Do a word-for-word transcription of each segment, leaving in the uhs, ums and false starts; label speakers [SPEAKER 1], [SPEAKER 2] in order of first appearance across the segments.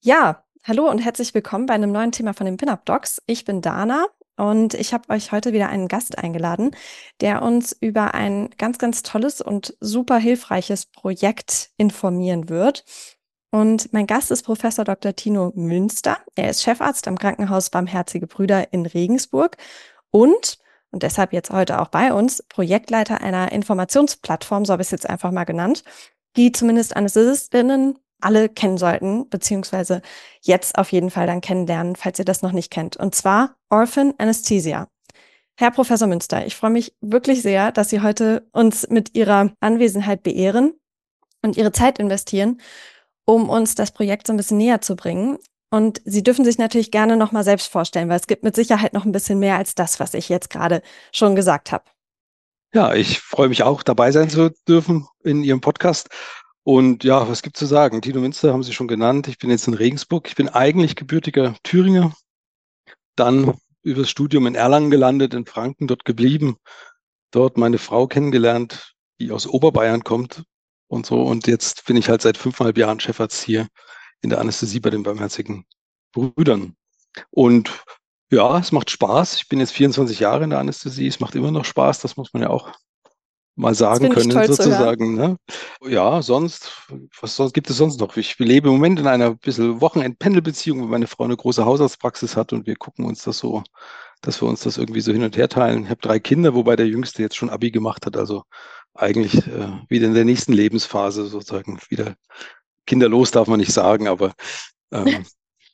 [SPEAKER 1] Ja, hallo und herzlich willkommen bei einem neuen Thema von den Pin-Up Docs. Ich bin Dana und ich habe euch heute wieder einen Gast eingeladen, der uns über ein ganz, ganz tolles und super hilfreiches Projekt informieren wird. Und mein Gast ist Professor Doktor Tino Münster. Er ist Chefarzt am Krankenhaus Barmherzige Brüder in Regensburg und, und deshalb jetzt heute auch bei uns, Projektleiter einer Informationsplattform, so habe ich es jetzt einfach mal genannt, die zumindest Anästhesistinnen alle kennen sollten, beziehungsweise jetzt auf jeden Fall dann kennenlernen, falls ihr das noch nicht kennt. Und zwar Orphan Anesthesia. Herr Professor Münster, ich freue mich wirklich sehr, dass Sie heute uns mit Ihrer Anwesenheit beehren und Ihre Zeit investieren, um uns das Projekt so ein bisschen näher zu bringen. Und Sie dürfen sich natürlich gerne noch mal selbst vorstellen, weil es gibt mit Sicherheit noch ein bisschen mehr als das, was ich jetzt gerade schon gesagt habe.
[SPEAKER 2] Ja, ich freue mich auch, dabei sein zu dürfen in Ihrem Podcast. Und ja, was gibt zu sagen? Tino Münster haben Sie schon genannt. Ich bin jetzt in Regensburg. Ich bin eigentlich gebürtiger Thüringer, dann übers Studium in Erlangen gelandet, in Franken, dort geblieben, dort meine Frau kennengelernt, die aus Oberbayern kommt und so. Und jetzt bin ich halt seit fünfeinhalb Jahren Chefarzt hier in der Anästhesie bei den Barmherzigen Brüdern. Und ja, es macht Spaß. Ich bin jetzt vierundzwanzig Jahre in der Anästhesie. Es macht immer noch Spaß. Das muss man ja auch mal
[SPEAKER 1] Das
[SPEAKER 2] sagen
[SPEAKER 1] finde ich
[SPEAKER 2] können,
[SPEAKER 1] toll zu hören.
[SPEAKER 2] sozusagen. Ne? Ja, sonst, was sonst gibt es sonst noch? Ich lebe im Moment in einer bisschen Wochenend-Pendelbeziehung, weil meine Frau eine große Hausarztpraxis hat und wir gucken uns das so, dass wir uns das irgendwie so hin und her teilen. Ich habe drei Kinder, wobei der Jüngste jetzt schon Abi gemacht hat, also eigentlich äh, wieder in der nächsten Lebensphase sozusagen. Wieder kinderlos darf man nicht sagen, aber ähm,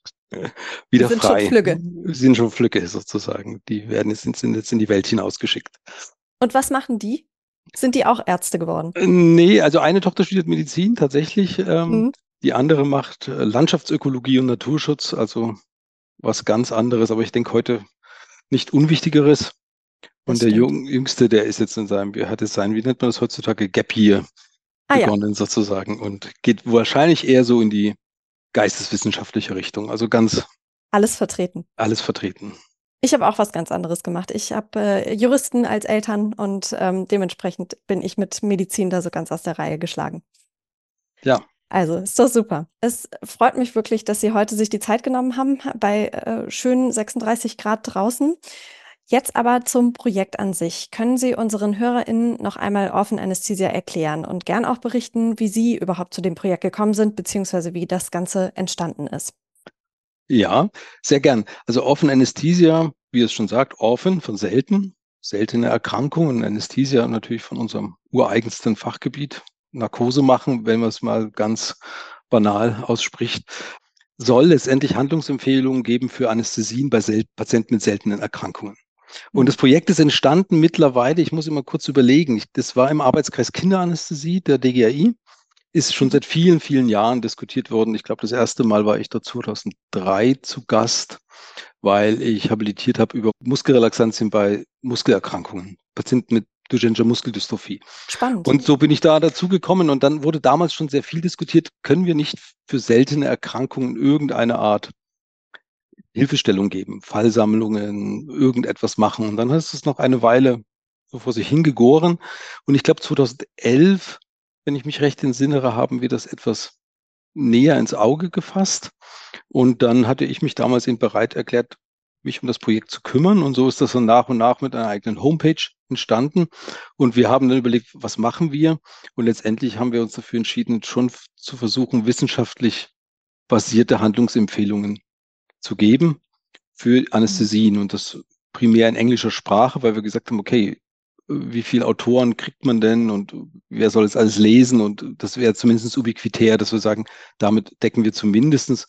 [SPEAKER 1] Die
[SPEAKER 2] wieder
[SPEAKER 1] sind schon
[SPEAKER 2] frei.
[SPEAKER 1] flügge.
[SPEAKER 2] Sind schon Flücke sozusagen. Die werden jetzt, sind jetzt in die Welt hinausgeschickt.
[SPEAKER 1] Und was machen die? Sind die auch Ärzte geworden?
[SPEAKER 2] Äh, Nee, also eine Tochter studiert Medizin tatsächlich. Ähm,
[SPEAKER 1] Mhm.
[SPEAKER 2] die andere macht äh, Landschaftsökologie und Naturschutz, also was ganz anderes, aber ich denke heute nicht Unwichtigeres. Und
[SPEAKER 1] Das
[SPEAKER 2] der
[SPEAKER 1] stimmt.
[SPEAKER 2] Jung, Jüngste, der ist jetzt in seinem, wie hat es sein, wie nennt man das heutzutage, Gap Year
[SPEAKER 1] Ah ja,
[SPEAKER 2] begonnen sozusagen und geht wahrscheinlich eher so in die geisteswissenschaftliche Richtung. Also ganz
[SPEAKER 1] alles vertreten.
[SPEAKER 2] alles vertreten.
[SPEAKER 1] Ich habe auch was ganz anderes gemacht. Ich habe äh, Juristen als Eltern und ähm, dementsprechend bin ich mit Medizin da so ganz aus der Reihe geschlagen.
[SPEAKER 2] Ja,
[SPEAKER 1] Also, ist doch super. Es freut mich wirklich, dass Sie heute sich die Zeit genommen haben bei äh, schönen sechsunddreißig Grad draußen. Jetzt aber zum Projekt an sich. Können Sie unseren HörerInnen noch einmal Orphan Anesthesia erklären und gern auch berichten, wie Sie überhaupt zu dem Projekt gekommen sind, beziehungsweise wie das Ganze entstanden ist?
[SPEAKER 2] ja, sehr gern. Also Orphan Anesthesia, wie es schon sagt, Orphan von selten, seltene Erkrankungen, Anesthesia natürlich von unserem ureigensten Fachgebiet, Narkose machen, wenn man es mal ganz banal ausspricht, soll letztendlich Handlungsempfehlungen geben für Anästhesien bei sel Patienten mit seltenen Erkrankungen. Und
[SPEAKER 1] Mhm.
[SPEAKER 2] das Projekt ist entstanden mittlerweile, ich muss immer kurz überlegen, ich, das war im Arbeitskreis Kinderanästhesie der D G A I, ist schon
[SPEAKER 1] Mhm.
[SPEAKER 2] seit vielen, vielen Jahren diskutiert worden. Ich glaube, das erste Mal war ich da zweitausenddrei zu Gast, weil ich habilitiert habe über Muskelrelaxantien bei Muskelerkrankungen, Patienten mit Duchenne'scher Muskeldystrophie.
[SPEAKER 1] Spannend.
[SPEAKER 2] Und so bin ich da dazu gekommen und dann wurde damals schon sehr viel diskutiert, können wir nicht für seltene Erkrankungen irgendeine Art Hilfestellung geben, Fallsammlungen, irgendetwas machen. Und dann ist es noch eine Weile so vor sich hingegoren. Und ich glaube, zweitausendelf, wenn ich mich recht entsinnere, haben wir das etwas näher ins Auge gefasst. Und dann hatte ich mich damals eben bereit erklärt, mich um das Projekt zu kümmern. Und so ist das dann nach und nach mit einer eigenen Homepage entstanden. Und wir haben dann überlegt, was machen wir? Und letztendlich haben wir uns dafür entschieden, schon zu versuchen, wissenschaftlich basierte Handlungsempfehlungen zu geben für
[SPEAKER 1] Mhm.
[SPEAKER 2] Anästhesien und das primär in englischer Sprache, weil wir gesagt haben, okay, wie viele Autoren kriegt man denn und wer soll es alles lesen? Und das wäre zumindest ubiquitär, dass wir sagen, damit decken wir zumindest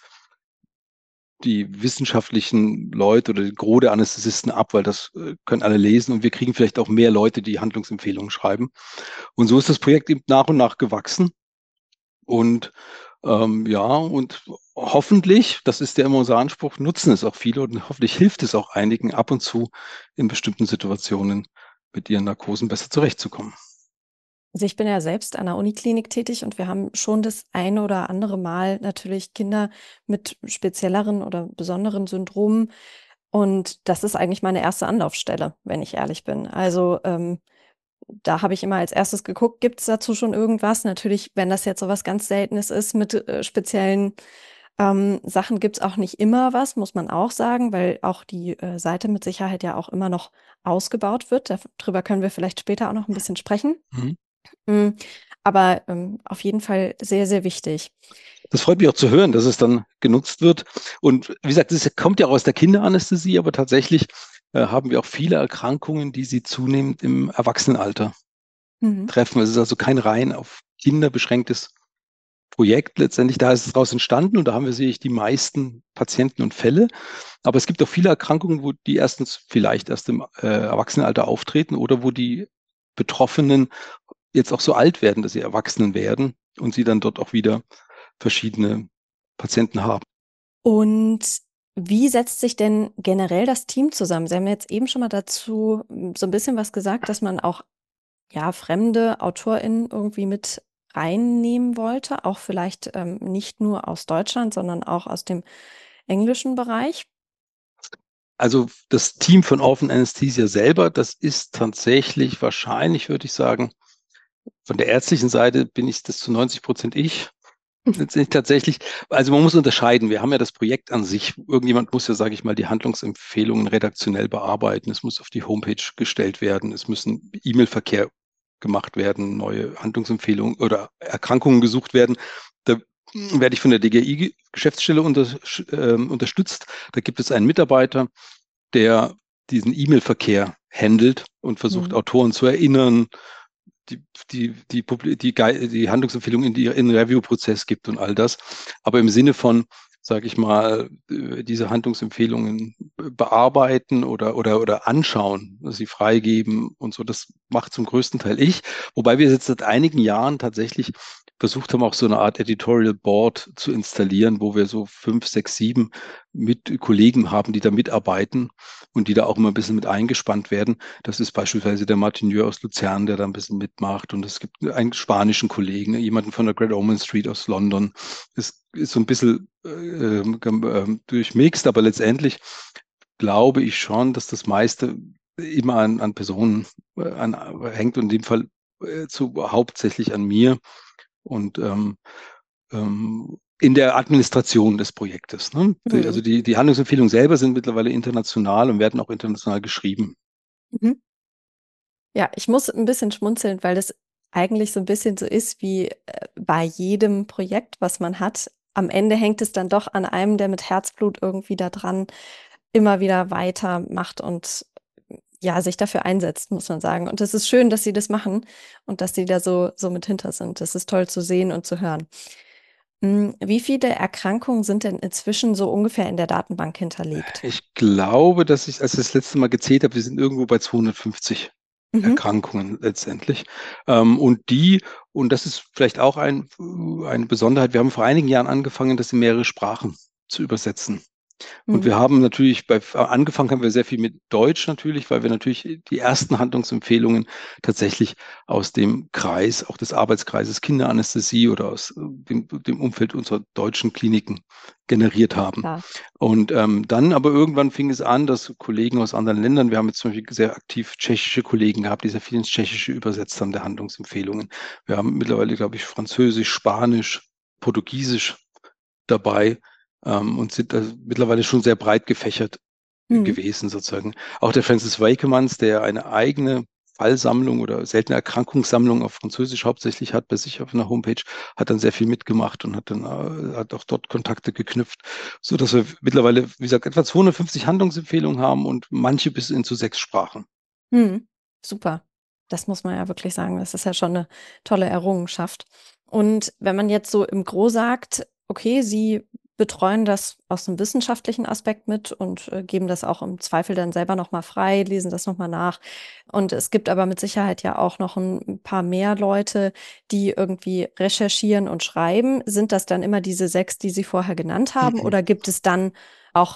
[SPEAKER 2] die wissenschaftlichen Leute oder die Gros der Anästhesisten ab, weil das äh, können alle lesen und wir kriegen vielleicht auch mehr Leute, die Handlungsempfehlungen schreiben. Und so ist das Projekt eben nach und nach gewachsen. Und ähm, ja, und hoffentlich, das ist ja immer unser Anspruch, nutzen es auch viele und hoffentlich hilft es auch einigen ab und zu in bestimmten Situationen mit ihren Narkosen besser zurechtzukommen.
[SPEAKER 1] Also ich bin ja selbst an der Uniklinik tätig und wir haben schon das eine oder andere Mal natürlich Kinder mit spezielleren oder besonderen Syndromen. Und das ist eigentlich meine erste Anlaufstelle, wenn ich ehrlich bin. Also ähm, da habe ich immer als erstes geguckt, gibt es dazu schon irgendwas? Natürlich, wenn das jetzt so was ganz Seltenes ist mit äh, speziellen Ähm, Sachen gibt es auch nicht immer was, muss man auch sagen, weil auch die äh, Seite mit Sicherheit ja auch immer noch ausgebaut wird. Darüber können wir vielleicht später auch noch ein bisschen sprechen.
[SPEAKER 2] Mhm.
[SPEAKER 1] Mm, aber ähm, auf jeden Fall sehr, sehr wichtig.
[SPEAKER 2] Das freut mich auch zu hören, dass es dann genutzt wird. Und wie gesagt, das kommt ja auch aus der Kinderanästhesie, aber tatsächlich äh, haben wir auch viele Erkrankungen, die Sie zunehmend im Erwachsenenalter
[SPEAKER 1] Mhm.
[SPEAKER 2] treffen. Es ist also kein rein auf Kinder beschränktes Projekt letztendlich. Da ist es daraus entstanden und da haben wir sicherlich die meisten Patienten und Fälle. Aber es gibt auch viele Erkrankungen, wo die erstens vielleicht erst im äh, Erwachsenenalter auftreten oder wo die Betroffenen jetzt auch so alt werden, dass sie Erwachsenen werden und sie dann dort auch wieder verschiedene Patienten haben.
[SPEAKER 1] Und wie setzt sich denn generell das Team zusammen? Sie haben jetzt eben schon mal dazu mm, so ein bisschen was gesagt, dass man auch ja fremde AutorInnen irgendwie mit reinnehmen wollte, auch vielleicht ähm, nicht nur aus Deutschland, sondern auch aus dem englischen Bereich.
[SPEAKER 2] Also das Team von Orphan Anesthesia selber, das ist tatsächlich wahrscheinlich, würde ich sagen, von der ärztlichen Seite bin ich das zu neunzig Prozent ich. Letztendlich tatsächlich, also man muss unterscheiden. Wir haben ja das Projekt an sich. Irgendjemand muss ja, sage ich mal, die Handlungsempfehlungen redaktionell bearbeiten. Es muss auf die Homepage gestellt werden. Es müssen E-Mail-Verkehr gemacht werden, neue Handlungsempfehlungen oder Erkrankungen gesucht werden. Da werde ich von der D G I-Geschäftsstelle unter, äh, unterstützt. Da gibt es einen Mitarbeiter, der diesen E-Mail-Verkehr handelt und versucht,
[SPEAKER 1] Mhm.
[SPEAKER 2] Autoren zu erinnern, die, die, die, Publi- die, Gui- die Handlungsempfehlung in, die, in den Review-Prozess gibt und all das. Aber im Sinne von, sage ich mal, äh, diese Handlungsempfehlungen bearbeiten oder, oder, oder anschauen, sie freigeben und so, das macht zum größten Teil ich. Wobei wir jetzt seit einigen Jahren tatsächlich versucht haben, auch so eine Art Editorial Board zu installieren, wo wir so fünf, sechs, sieben mit Kollegen haben, die da mitarbeiten und die da auch immer ein bisschen mit eingespannt werden. Das ist beispielsweise der Martinier aus Luzern, der da ein bisschen mitmacht. Und es gibt einen spanischen Kollegen, jemanden von der Great Ormond Street aus London. Es ist so ein bisschen äh, äh, durchmixt, aber letztendlich glaube ich schon, dass das meiste immer an, an Personen äh, an, hängt und in dem Fall äh, zu, hauptsächlich an mir und ähm, ähm, in der Administration des Projektes. Ne? Die, also
[SPEAKER 1] Mhm.
[SPEAKER 2] die, die Handlungsempfehlungen selber sind mittlerweile international und werden auch international geschrieben.
[SPEAKER 1] Mhm. Ja, ich muss ein bisschen schmunzeln, weil das eigentlich so ein bisschen so ist wie äh, bei jedem Projekt, was man hat. Am Ende hängt es dann doch an einem, der mit Herzblut irgendwie da dran immer wieder weitermacht und ja, sich dafür einsetzt, muss man sagen. Und es ist schön, dass sie das machen und dass sie da so, so mit hinter sind. Das ist toll zu sehen und zu hören. Mm, Wie viele Erkrankungen sind denn inzwischen so ungefähr in der Datenbank hinterlegt?
[SPEAKER 2] Ich glaube, dass ich, als ich das letzte Mal gezählt habe, wir sind irgendwo bei zweihundertfünfzig
[SPEAKER 1] Mhm.
[SPEAKER 2] Erkrankungen letztendlich. Ähm, und die, und das ist vielleicht auch ein, eine Besonderheit, wir haben vor einigen Jahren angefangen, das in mehrere Sprachen zu übersetzen. Und
[SPEAKER 1] Mhm.
[SPEAKER 2] wir haben natürlich bei, angefangen haben wir sehr viel mit Deutsch natürlich, weil wir natürlich die ersten Handlungsempfehlungen tatsächlich aus dem Kreis, auch des Arbeitskreises Kinderanästhesie oder aus äh, dem, dem Umfeld unserer deutschen Kliniken generiert haben.
[SPEAKER 1] Klar.
[SPEAKER 2] Und ähm, dann aber irgendwann fing es an, dass Kollegen aus anderen Ländern, wir haben jetzt zum Beispiel sehr aktiv tschechische Kollegen gehabt, die sehr viel ins Tschechische übersetzt haben der Handlungsempfehlungen. Wir haben mittlerweile, glaube ich, Französisch, Spanisch, Portugiesisch dabei ähm, und sind also mittlerweile schon sehr breit gefächert
[SPEAKER 1] Mhm.
[SPEAKER 2] gewesen sozusagen. Auch der Francis Wakemans, der eine eigene Fallsammlung oder seltene Erkrankungssammlung auf Französisch hauptsächlich hat bei sich auf einer Homepage, hat dann sehr viel mitgemacht und hat dann äh, hat auch dort Kontakte geknüpft, so dass wir mittlerweile, wie gesagt, etwa zweihundertfünfzig Handlungsempfehlungen haben und manche bis hin zu sechs Sprachen.
[SPEAKER 1] Mhm. Super. Das muss man ja wirklich sagen. Das ist ja schon eine tolle Errungenschaft. Und wenn man jetzt so im Gros sagt, okay, Sie betreuen das aus einem wissenschaftlichen Aspekt mit und äh, geben das auch im Zweifel dann selber nochmal frei, lesen das nochmal nach. Und es gibt aber mit Sicherheit ja auch noch ein paar mehr Leute, die irgendwie recherchieren und schreiben. Sind das dann immer diese sechs, die Sie vorher genannt haben,
[SPEAKER 2] Mhm.
[SPEAKER 1] oder gibt es dann auch,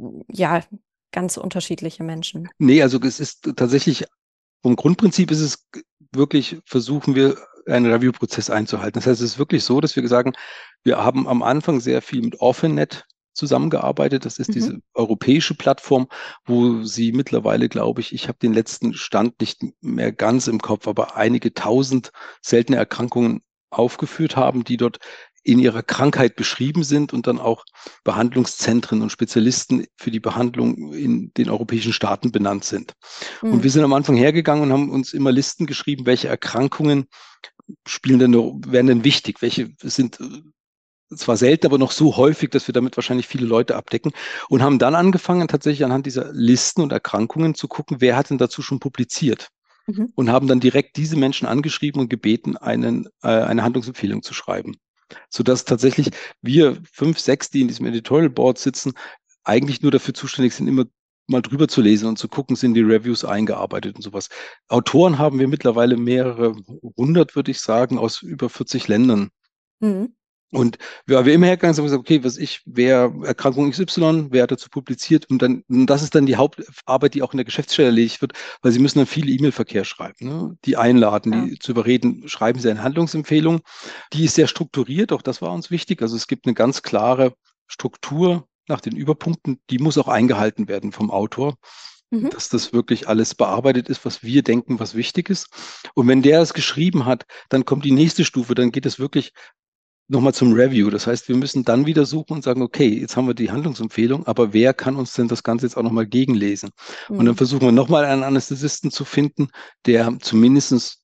[SPEAKER 1] ja, ganz unterschiedliche Menschen?
[SPEAKER 2] Nee, also es ist tatsächlich vom Grundprinzip ist es wirklich, versuchen wir, einen Review-Prozess einzuhalten. Das heißt, es ist wirklich so, dass wir sagen, wir haben am Anfang sehr viel mit OrphanNet zusammengearbeitet. Das ist
[SPEAKER 1] Mhm.
[SPEAKER 2] diese europäische Plattform, wo sie mittlerweile, glaube ich, ich habe den letzten Stand nicht mehr ganz im Kopf, aber einige tausend seltene Erkrankungen aufgeführt haben, die dort in ihrer Krankheit beschrieben sind und dann auch Behandlungszentren und Spezialisten für die Behandlung in den europäischen Staaten benannt sind. Und
[SPEAKER 1] Mhm.
[SPEAKER 2] wir sind am Anfang hergegangen und haben uns immer Listen geschrieben, welche Erkrankungen spielen denn, werden denn wichtig, welche sind zwar selten, aber noch so häufig, dass wir damit wahrscheinlich viele Leute abdecken und haben dann angefangen, tatsächlich anhand dieser Listen und Erkrankungen zu gucken, wer hat denn dazu schon publiziert
[SPEAKER 1] Mhm.
[SPEAKER 2] und haben dann direkt diese Menschen angeschrieben und gebeten, einen, äh, eine Handlungsempfehlung zu schreiben. Sodass tatsächlich wir fünf, sechs, die in diesem Editorial Board sitzen, eigentlich nur dafür zuständig sind, immer mal drüber zu lesen und zu gucken, sind die Reviews eingearbeitet und sowas. Autoren haben wir mittlerweile mehrere hundert, würde ich sagen, aus über vierzig Ländern.
[SPEAKER 1] Mhm.
[SPEAKER 2] Und wir, wir immer hergegangen sind und gesagt, okay, was ich, wer Erkrankung X Y, wer hat dazu publiziert? Und dann, und das ist dann die Hauptarbeit, die auch in der Geschäftsstelle erledigt wird, weil sie müssen dann viel E-Mail-Verkehr schreiben, ne? Die einladen,
[SPEAKER 1] Ja.
[SPEAKER 2] die zu überreden, schreiben sie eine Handlungsempfehlung. Die ist sehr strukturiert, auch das war uns wichtig. Also es gibt eine ganz klare Struktur nach den Überpunkten, die muss auch eingehalten werden vom Autor,
[SPEAKER 1] Mhm.
[SPEAKER 2] dass das wirklich alles bearbeitet ist, was wir denken, was wichtig ist. Und wenn der es geschrieben hat, dann kommt die nächste Stufe, dann geht es wirklich nochmal zum Review. Das heißt, wir müssen dann wieder suchen und sagen, okay, jetzt haben wir die Handlungsempfehlung, aber wer kann uns denn das Ganze jetzt auch nochmal gegenlesen? Und dann
[SPEAKER 1] Mhm.
[SPEAKER 2] versuchen wir nochmal einen Anästhesisten zu finden, der zumindest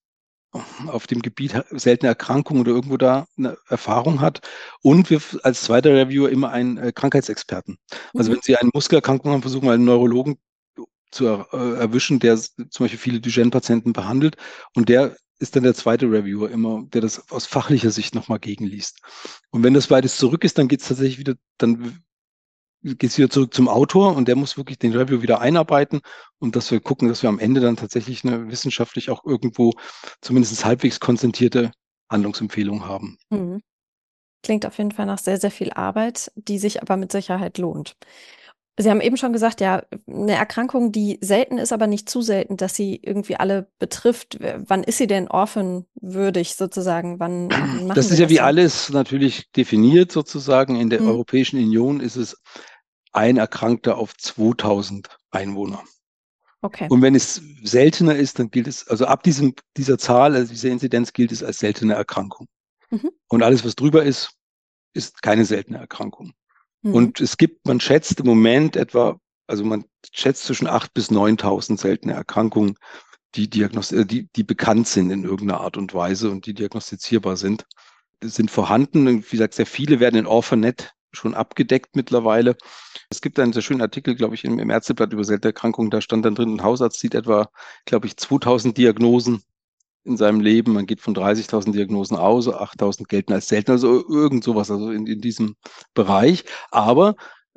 [SPEAKER 2] auf dem Gebiet seltene Erkrankungen oder irgendwo da eine Erfahrung hat. Und wir als zweiter Reviewer immer einen äh, Krankheitsexperten. Also
[SPEAKER 1] Mhm.
[SPEAKER 2] wenn Sie eine Muskelerkrankung haben, versuchen wir einen Neurologen zu er, äh, erwischen, der s- zum Beispiel viele Duchenne-Patienten behandelt. Und der ist dann der zweite Reviewer immer, der das aus fachlicher Sicht nochmal gegenliest. Und wenn das beides zurück ist, dann geht es tatsächlich wieder, dann geht es wieder zurück zum Autor und der muss wirklich den Review wieder einarbeiten und dass wir gucken, dass wir am Ende dann tatsächlich eine wissenschaftlich auch irgendwo zumindest halbwegs konzentrierte Handlungsempfehlung haben.
[SPEAKER 1] Mhm. Klingt auf jeden Fall nach sehr, sehr viel Arbeit, die sich aber mit Sicherheit lohnt. Sie haben eben schon gesagt, ja, eine Erkrankung, die selten ist, aber nicht zu selten, dass sie irgendwie alle betrifft. W- Wann ist sie denn orphanwürdig sozusagen? Wann, wann machen
[SPEAKER 2] Das ist
[SPEAKER 1] wir
[SPEAKER 2] ja
[SPEAKER 1] das
[SPEAKER 2] wie
[SPEAKER 1] denn?
[SPEAKER 2] alles natürlich definiert sozusagen. In der
[SPEAKER 1] Mhm.
[SPEAKER 2] Europäischen Union ist es ein Erkrankter auf zweitausend Einwohner.
[SPEAKER 1] Okay.
[SPEAKER 2] Und wenn es seltener ist, dann gilt es, also ab diesem, dieser Zahl, also dieser Inzidenz gilt es als seltene Erkrankung.
[SPEAKER 1] Mhm.
[SPEAKER 2] Und alles, was drüber ist, ist keine seltene Erkrankung.
[SPEAKER 1] Mhm.
[SPEAKER 2] Und es gibt, man schätzt im Moment etwa, also man schätzt zwischen achttausend bis neuntausend seltene Erkrankungen, die, diagnost äh, die, die bekannt sind in irgendeiner Art und Weise und die diagnostizierbar sind. Das sind vorhanden. Und wie gesagt, sehr viele werden in Orphanet schon abgedeckt mittlerweile. Es gibt einen sehr schönen Artikel, glaube ich, im, im Ärzteblatt über seltene Erkrankungen. Da stand dann drin, ein Hausarzt sieht etwa, glaube ich, zweitausend Diagnosen in seinem Leben. Man geht von dreißigtausend Diagnosen aus, achttausend gelten als selten, also irgend sowas, also in, in diesem Bereich. Aber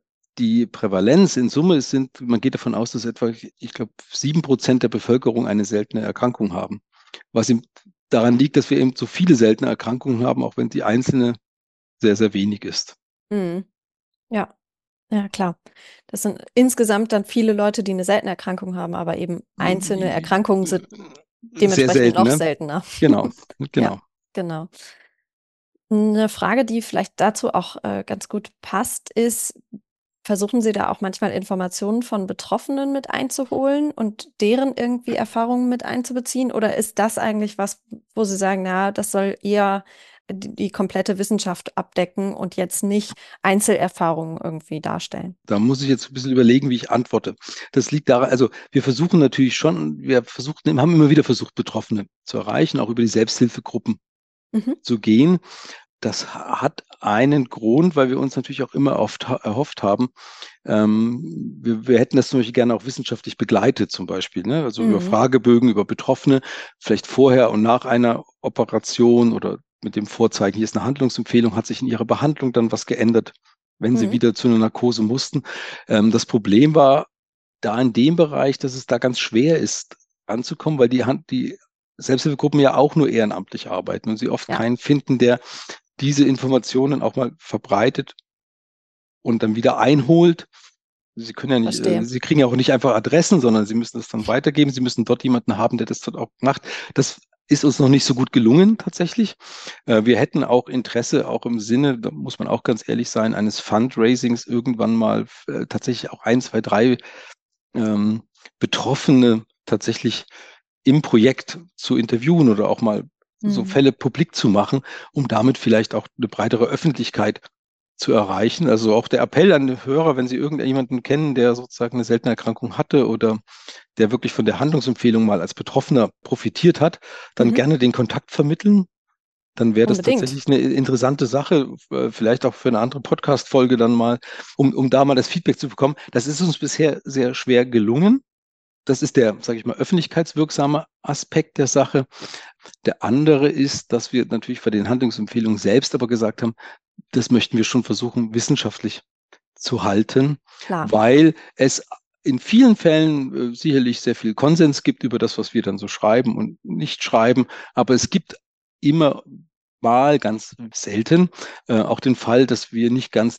[SPEAKER 2] die Prävalenz in Summe sind, man geht davon aus, dass etwa, ich glaube, sieben Prozent der Bevölkerung eine seltene Erkrankung haben. Was ihm daran liegt, dass wir eben so viele seltene Erkrankungen haben, auch wenn die einzelne sehr, sehr wenig ist.
[SPEAKER 1] Mhm. Ja, ja, klar. Das sind insgesamt dann viele Leute, die eine seltene Erkrankung haben, aber eben einzelne Erkrankungen sind
[SPEAKER 2] Sehr
[SPEAKER 1] dementsprechend
[SPEAKER 2] selten,
[SPEAKER 1] noch
[SPEAKER 2] ne?
[SPEAKER 1] seltener.
[SPEAKER 2] Genau,
[SPEAKER 1] Ja,
[SPEAKER 2] genau.
[SPEAKER 1] genau. Eine Frage, die vielleicht dazu auch äh, ganz gut passt, ist, versuchen Sie da auch manchmal Informationen von Betroffenen mit einzuholen und deren irgendwie Erfahrungen mit einzubeziehen? Oder ist das eigentlich was, wo Sie sagen, na, das soll eher die, die komplette Wissenschaft abdecken und jetzt nicht Einzelerfahrungen irgendwie darstellen?
[SPEAKER 2] Da muss ich jetzt ein bisschen überlegen, wie ich antworte. Das liegt daran, also wir versuchen natürlich schon, wir versuchen, haben immer wieder versucht, Betroffene zu erreichen, auch über die Selbsthilfegruppen
[SPEAKER 1] Mhm.
[SPEAKER 2] zu gehen. Das hat einen Grund, weil wir uns natürlich auch immer oft erhofft haben, ähm, wir, wir hätten das zum Beispiel gerne auch wissenschaftlich begleitet, zum Beispiel, ne? Also über
[SPEAKER 1] Mhm.
[SPEAKER 2] Fragebögen, über Betroffene, vielleicht vorher und nach einer Operation oder mit dem Vorzeigen, hier ist eine Handlungsempfehlung, hat sich in ihrer Behandlung dann was geändert, wenn sie
[SPEAKER 1] Mhm.
[SPEAKER 2] wieder zu einer Narkose mussten. Ähm, das Problem war da in dem Bereich, dass es da ganz schwer ist, anzukommen, weil die Hand, die Selbsthilfegruppen ja auch nur ehrenamtlich arbeiten und sie oft
[SPEAKER 1] Ja,
[SPEAKER 2] keinen finden, der diese Informationen auch mal verbreitet und dann wieder einholt. Sie können ja nicht, äh,
[SPEAKER 1] verstehe.
[SPEAKER 2] Sie kriegen ja auch nicht einfach Adressen, sondern Sie müssen das dann weitergeben. Sie müssen dort jemanden haben, der das dort auch macht. Das ist uns noch nicht so gut gelungen, tatsächlich. Äh, wir hätten auch Interesse, auch im Sinne, da muss man auch ganz ehrlich sein, eines Fundraisings irgendwann mal äh, tatsächlich auch ein, zwei, drei ähm, Betroffene tatsächlich im Projekt zu interviewen oder auch mal so
[SPEAKER 1] Mhm.
[SPEAKER 2] Fälle publik zu machen, um damit vielleicht auch eine breitere Öffentlichkeit zu erreichen. Also auch der Appell an die Hörer, wenn Sie irgendjemanden kennen, der sozusagen eine seltene Erkrankung hatte oder der wirklich von der Handlungsempfehlung mal als Betroffener profitiert hat, dann
[SPEAKER 1] Mhm.
[SPEAKER 2] gerne den Kontakt vermitteln. Dann wäre das
[SPEAKER 1] Unbedingt.
[SPEAKER 2] tatsächlich eine interessante Sache, äh, vielleicht auch für eine andere Podcast-Folge dann mal, um, um da mal das Feedback zu bekommen. Das ist uns bisher sehr schwer gelungen. Das ist der, sage ich mal, öffentlichkeitswirksame Aspekt der Sache. Der andere ist, dass wir natürlich bei den Handlungsempfehlungen selbst aber gesagt haben, das möchten wir schon versuchen, wissenschaftlich zu halten,
[SPEAKER 1] Klar.
[SPEAKER 2] weil es in vielen Fällen äh, sicherlich sehr viel Konsens gibt über das, was wir dann so schreiben und nicht schreiben. Aber es gibt immer mal, ganz selten, äh, auch den Fall, dass wir nicht ganz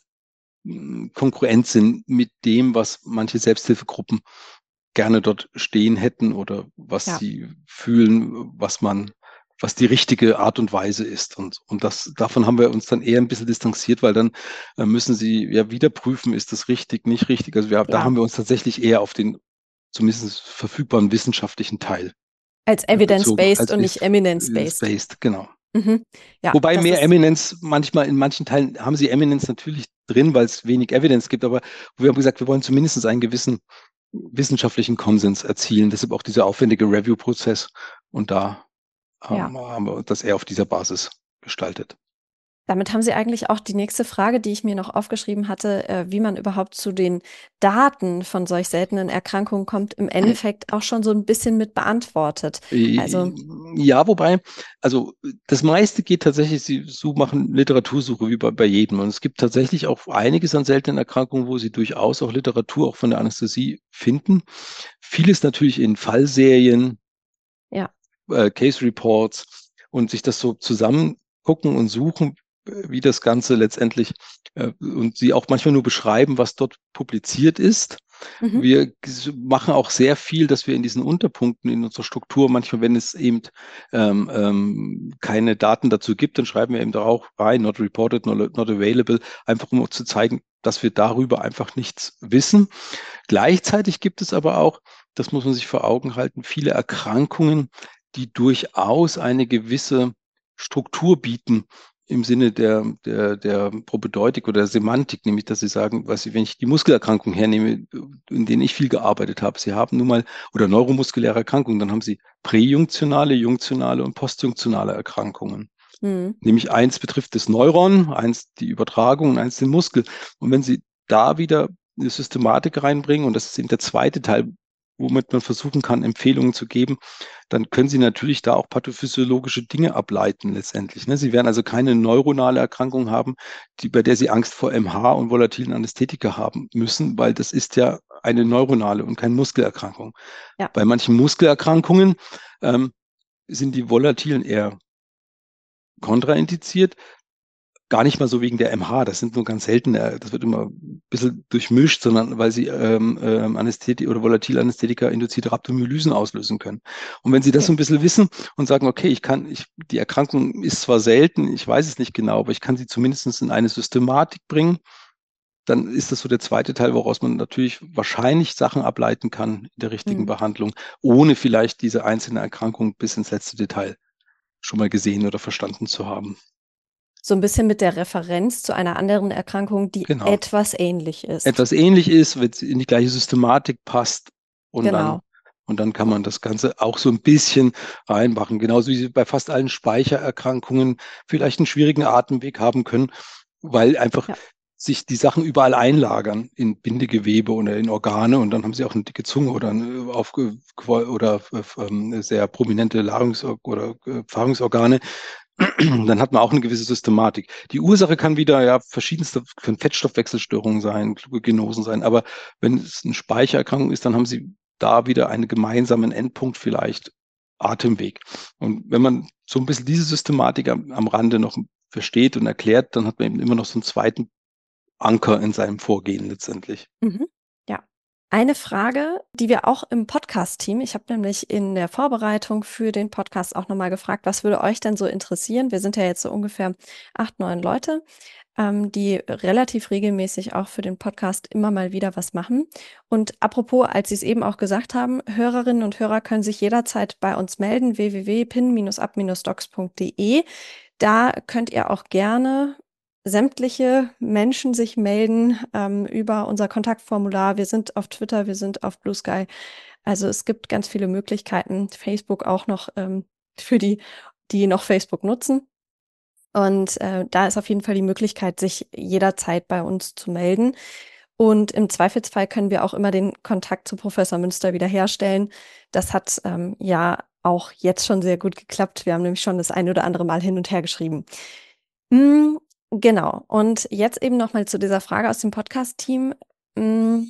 [SPEAKER 2] mh, kongruent sind mit dem, was manche Selbsthilfegruppen gerne dort stehen hätten oder was
[SPEAKER 1] Ja.
[SPEAKER 2] sie fühlen, was man, was die richtige Art und Weise ist. Und, und das, davon haben wir uns dann eher ein bisschen distanziert, weil dann äh, müssen sie ja wieder prüfen, ist das richtig, nicht richtig. Also wir, da
[SPEAKER 1] Klar.
[SPEAKER 2] haben wir uns tatsächlich eher auf den zumindest verfügbaren wissenschaftlichen Teil
[SPEAKER 1] Als
[SPEAKER 2] äh, bezogen,
[SPEAKER 1] evidence-based
[SPEAKER 2] als
[SPEAKER 1] und nicht
[SPEAKER 2] ist
[SPEAKER 1] eminence-based.
[SPEAKER 2] based, genau.
[SPEAKER 1] Mhm. Ja,
[SPEAKER 2] Wobei
[SPEAKER 1] das
[SPEAKER 2] mehr
[SPEAKER 1] ist,
[SPEAKER 2] Eminence, manchmal in manchen Teilen haben sie Eminence natürlich drin, weil es wenig Evidence gibt, aber wir haben gesagt, wir wollen zumindest einen gewissen wissenschaftlichen Konsens erzielen. Deshalb auch dieser aufwendige Review-Prozess. Und da
[SPEAKER 1] ja.
[SPEAKER 2] ähm, haben wir das eher auf dieser Basis gestaltet.
[SPEAKER 1] Damit haben Sie eigentlich auch die nächste Frage, die ich mir noch aufgeschrieben hatte, äh, wie man überhaupt zu den Daten von solch seltenen Erkrankungen kommt, im Endeffekt auch schon so ein bisschen mit beantwortet. Also,
[SPEAKER 2] Ja, wobei, also das meiste geht tatsächlich, Sie so machen Literatursuche wie bei, bei jedem. Und es gibt tatsächlich auch einiges an seltenen Erkrankungen, wo Sie durchaus auch Literatur auch von der Anästhesie finden. Vieles natürlich in Fallserien,
[SPEAKER 1] ja.
[SPEAKER 2] äh, Case Reports und sich das so zusammen gucken und suchen, äh, wie das Ganze letztendlich äh, und sie auch manchmal nur beschreiben, was dort publiziert ist.
[SPEAKER 1] Mhm.
[SPEAKER 2] Wir g- machen auch sehr viel, dass wir in diesen Unterpunkten in unserer Struktur, manchmal, wenn es eben ähm, ähm, keine Daten dazu gibt, dann schreiben wir eben da auch rein, not reported, not, not available, einfach um zu zeigen, dass wir darüber einfach nichts wissen. Gleichzeitig gibt es aber auch, das muss man sich vor Augen halten, viele Erkrankungen, die durchaus eine gewisse Struktur bieten im Sinne der, der, der Propedeutik oder der Semantik, nämlich dass Sie sagen, was Sie, wenn ich die Muskelerkrankung hernehme, in denen ich viel gearbeitet habe, Sie haben nun mal, oder neuromuskuläre Erkrankungen, dann haben Sie präjunktionale, junktionale und postjunktionale Erkrankungen.
[SPEAKER 1] Mhm.
[SPEAKER 2] Nämlich eins betrifft das Neuron, eins die Übertragung und eins den Muskel. Und wenn Sie da wieder eine Systematik reinbringen, und das ist eben der zweite Teil, womit man versuchen kann, Empfehlungen zu geben, dann können Sie natürlich da auch pathophysiologische Dinge ableiten letztendlich. Ne? Sie werden also keine neuronale Erkrankung haben, die, bei der Sie Angst vor M H und volatilen Anästhetika haben müssen, weil das ist ja eine neuronale und keine Muskelerkrankung.
[SPEAKER 1] Ja.
[SPEAKER 2] Bei manchen Muskelerkrankungen ähm, sind die volatilen eher kontraindiziert. Gar nicht mal so wegen der M H, das sind nur ganz selten, äh, das wird immer ein bisschen durchmischt, sondern weil sie ähm, ähm, Anästhetik oder Volatilanästhetika induzierte Rhabdomyolysen auslösen können. Und wenn Sie das
[SPEAKER 1] Okay.
[SPEAKER 2] so ein bisschen wissen und sagen, okay, ich kann, ich, die Erkrankung ist zwar selten, ich weiß es nicht genau, aber ich kann sie zumindest in eine Systematik bringen, dann ist das so der zweite Teil, woraus man natürlich wahrscheinlich Sachen ableiten kann in der richtigen
[SPEAKER 1] Mhm.
[SPEAKER 2] Behandlung, ohne vielleicht diese einzelne Erkrankung bis ins letzte Detail schon mal gesehen oder verstanden zu haben.
[SPEAKER 1] So ein bisschen mit der Referenz zu einer anderen Erkrankung, die
[SPEAKER 2] Genau.
[SPEAKER 1] etwas ähnlich ist.
[SPEAKER 2] Etwas ähnlich ist, wenn es in die gleiche Systematik passt und dann,
[SPEAKER 1] Genau.
[SPEAKER 2] und dann kann man das Ganze auch so ein bisschen reinmachen. Genauso wie Sie bei fast allen Speichererkrankungen vielleicht einen schwierigen Atemweg haben können, weil einfach
[SPEAKER 1] Ja.
[SPEAKER 2] sich die Sachen überall einlagern in Bindegewebe oder in Organe und dann haben sie auch eine dicke Zunge oder eine aufge oder äh, sehr prominente Ladungs- oder äh, Paarungsorgane, dann hat man auch eine gewisse Systematik. Die Ursache kann wieder ja verschiedenste, können Fettstoffwechselstörungen sein, Glukogenosen sein, aber wenn es eine Speichererkrankung ist, dann haben Sie da wieder einen gemeinsamen Endpunkt, vielleicht Atemweg. Und wenn man so ein bisschen diese Systematik am, am Rande noch versteht und erklärt, dann hat man eben immer noch so einen zweiten Anker in seinem Vorgehen letztendlich.
[SPEAKER 1] Mhm. Ja. Eine Frage, die wir auch im Podcast-Team, ich habe nämlich in der Vorbereitung für den Podcast auch nochmal gefragt, was würde euch denn so interessieren? Wir sind ja jetzt so ungefähr acht, neun Leute, ähm, die relativ regelmäßig auch für den Podcast immer mal wieder was machen. Und apropos, als Sie es eben auch gesagt haben, Hörerinnen und Hörer können sich jederzeit bei uns melden, w w w punkt pin up docs punkt d e. Da könnt ihr auch gerne sämtliche Menschen sich melden ähm, über unser Kontaktformular. Wir sind auf Twitter, wir sind auf Blue Sky. Also es gibt ganz viele Möglichkeiten. Facebook auch noch ähm, für die, die noch Facebook nutzen. Und äh, da ist auf jeden Fall die Möglichkeit, sich jederzeit bei uns zu melden. Und im Zweifelsfall können wir auch immer den Kontakt zu Professor Münster wiederherstellen. Das hat ähm, ja auch jetzt schon sehr gut geklappt. Wir haben nämlich schon das ein oder andere Mal hin und her geschrieben. Mm, genau. Und jetzt eben nochmal zu dieser Frage aus dem Podcast-Team. Mm,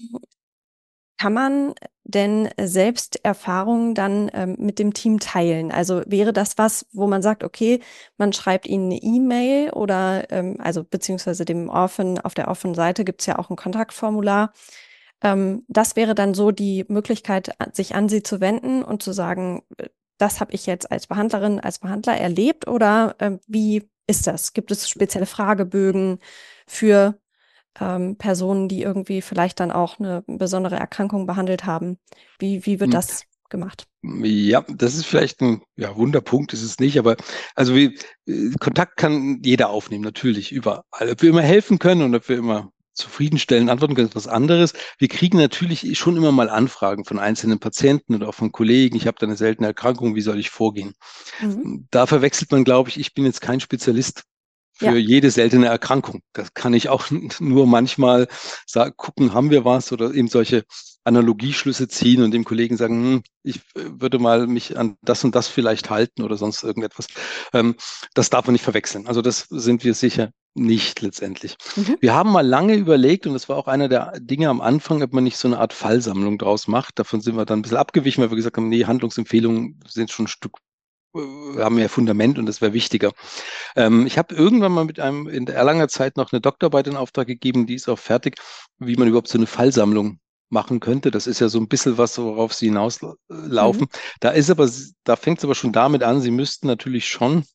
[SPEAKER 1] kann man denn selbst Erfahrungen dann ähm, mit dem Team teilen? Also wäre das was, wo man sagt, okay, man schreibt ihnen eine E-Mail oder ähm, also beziehungsweise dem Orphan, auf der Orphan-Seite gibt es ja auch ein Kontaktformular. Ähm, das wäre dann so die Möglichkeit, a- sich an sie zu wenden und zu sagen, äh, das habe ich jetzt als Behandlerin, als Behandler erlebt oder ähm, wie ist das? Gibt es spezielle Fragebögen für ähm, Personen, die irgendwie vielleicht dann auch eine besondere Erkrankung behandelt haben? Wie, wie wird
[SPEAKER 2] Hm,
[SPEAKER 1] das gemacht?
[SPEAKER 2] Ja, das ist vielleicht ein ja, Wunderpunkt, ist es nicht, aber also wie, äh, Kontakt kann jeder aufnehmen, natürlich, überall. Ob wir immer helfen können und ob wir immer zufriedenstellend antworten können, ist was anderes. Wir kriegen natürlich schon immer mal Anfragen von einzelnen Patienten oder auch von Kollegen. Ich habe da eine seltene Erkrankung, wie soll ich vorgehen?
[SPEAKER 1] Mhm.
[SPEAKER 2] Da verwechselt man, glaube ich, ich bin jetzt kein Spezialist für
[SPEAKER 1] Ja.
[SPEAKER 2] jede seltene Erkrankung. Das kann ich auch nur manchmal sagen, gucken, haben wir was oder eben solche Analogieschlüsse ziehen und dem Kollegen sagen, hm, ich würde mal mich an das und das vielleicht halten oder sonst irgendetwas. Ähm, das darf man nicht verwechseln. Also das sind wir sicher nicht letztendlich.
[SPEAKER 1] Mhm.
[SPEAKER 2] Wir haben mal lange überlegt, und das war auch einer der Dinge am Anfang, ob man nicht so eine Art Fallsammlung draus macht. Davon sind wir dann ein bisschen abgewichen, weil wir gesagt haben, nee, Handlungsempfehlungen sind schon ein Stück, äh, haben mehr Fundament und das wäre wichtiger. Ähm, ich habe irgendwann mal mit einem in Erlanger Zeit noch eine Doktorarbeit in Auftrag gegeben, die ist auch fertig, wie man überhaupt so eine Fallsammlung machen könnte. Das ist ja so ein bisschen was, worauf Sie
[SPEAKER 1] Mhm.
[SPEAKER 2] hinauslaufen. Da ist aber, da fängt es aber schon damit an, Sie müssten natürlich schon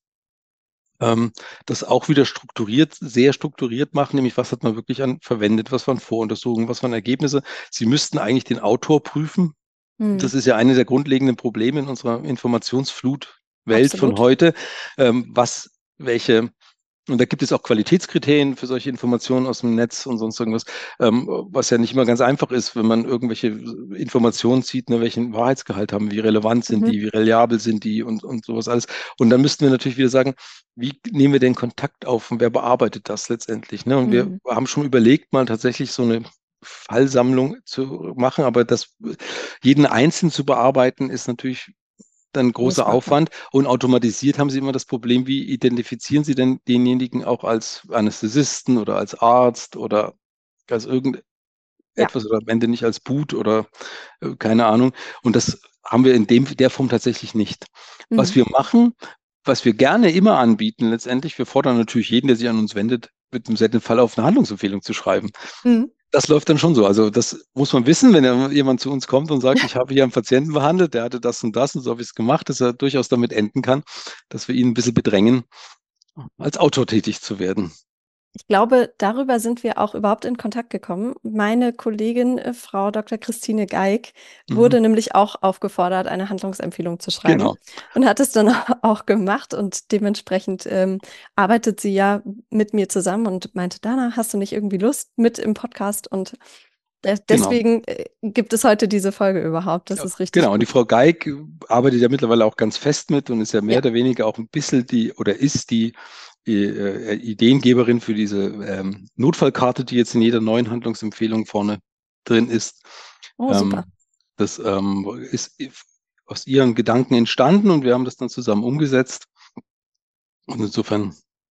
[SPEAKER 2] ähm, das auch wieder strukturiert, sehr strukturiert machen, nämlich was hat man wirklich an verwendet, was waren Voruntersuchungen, was waren Ergebnisse. Sie müssten eigentlich den Autor prüfen.
[SPEAKER 1] Mhm.
[SPEAKER 2] Das ist ja eine der grundlegenden Probleme in unserer Informationsflutwelt von
[SPEAKER 1] Absolut.
[SPEAKER 2] heute. Ähm, was, welche und da gibt es auch Qualitätskriterien für solche Informationen aus dem Netz und sonst irgendwas, ähm, was ja nicht immer ganz einfach ist, wenn man irgendwelche Informationen sieht, ne, welchen Wahrheitsgehalt haben, wie relevant sind
[SPEAKER 1] Mhm.
[SPEAKER 2] die, wie reliabel sind die und, und sowas alles. Und dann müssten wir natürlich wieder sagen, wie nehmen wir den Kontakt auf und wer bearbeitet das letztendlich? Ne? Und wir
[SPEAKER 1] Mhm.
[SPEAKER 2] haben schon überlegt, mal tatsächlich so eine Fallsammlung zu machen, aber das jeden einzeln zu bearbeiten, ist natürlich dann großer
[SPEAKER 1] Großmachbar.
[SPEAKER 2] Aufwand. Und automatisiert haben Sie immer das Problem, wie identifizieren Sie denn denjenigen auch als Anästhesisten oder als Arzt oder als irgendetwas
[SPEAKER 1] Ja.
[SPEAKER 2] oder am Ende nicht als Boot oder äh, keine Ahnung. Und das haben wir in dem, der Form tatsächlich nicht. Was
[SPEAKER 1] Mhm.
[SPEAKER 2] wir machen, was wir gerne immer anbieten, letztendlich, wir fordern natürlich jeden, der sich an uns wendet, mit einem seltenen Fall auf eine Handlungsempfehlung zu schreiben.
[SPEAKER 1] Mhm.
[SPEAKER 2] Das läuft dann schon so. Also das muss man wissen, wenn ja jemand zu uns kommt und sagt, ich habe hier einen Patienten behandelt, der hatte das und das und so habe ich es gemacht, dass er durchaus damit enden kann, dass wir ihn ein bisschen bedrängen, als Autor tätig zu werden.
[SPEAKER 1] Ich glaube, darüber sind wir auch überhaupt in Kontakt gekommen. Meine Kollegin, äh, Frau Doktor Christine Geig,
[SPEAKER 2] Mhm.
[SPEAKER 1] wurde nämlich auch aufgefordert, eine Handlungsempfehlung zu schreiben
[SPEAKER 2] Genau,
[SPEAKER 1] und hat es dann auch gemacht und dementsprechend ähm, arbeitet sie ja mit mir zusammen und meinte, Dana, hast du nicht irgendwie Lust mit im Podcast? Und de-
[SPEAKER 2] genau.
[SPEAKER 1] deswegen äh, gibt es heute diese Folge überhaupt. Das
[SPEAKER 2] Ja,
[SPEAKER 1] ist richtig
[SPEAKER 2] genau. Und die
[SPEAKER 1] gut.
[SPEAKER 2] Frau Geig arbeitet ja mittlerweile auch ganz fest mit und ist ja mehr
[SPEAKER 1] Ja.
[SPEAKER 2] oder weniger auch ein bisschen die oder ist die, die äh, Ideengeberin für diese ähm, Notfallkarte, die jetzt in jeder neuen Handlungsempfehlung vorne drin ist.
[SPEAKER 1] Oh, super.
[SPEAKER 2] Ähm, das ähm, ist aus ihren Gedanken entstanden und wir haben das dann zusammen umgesetzt. Und insofern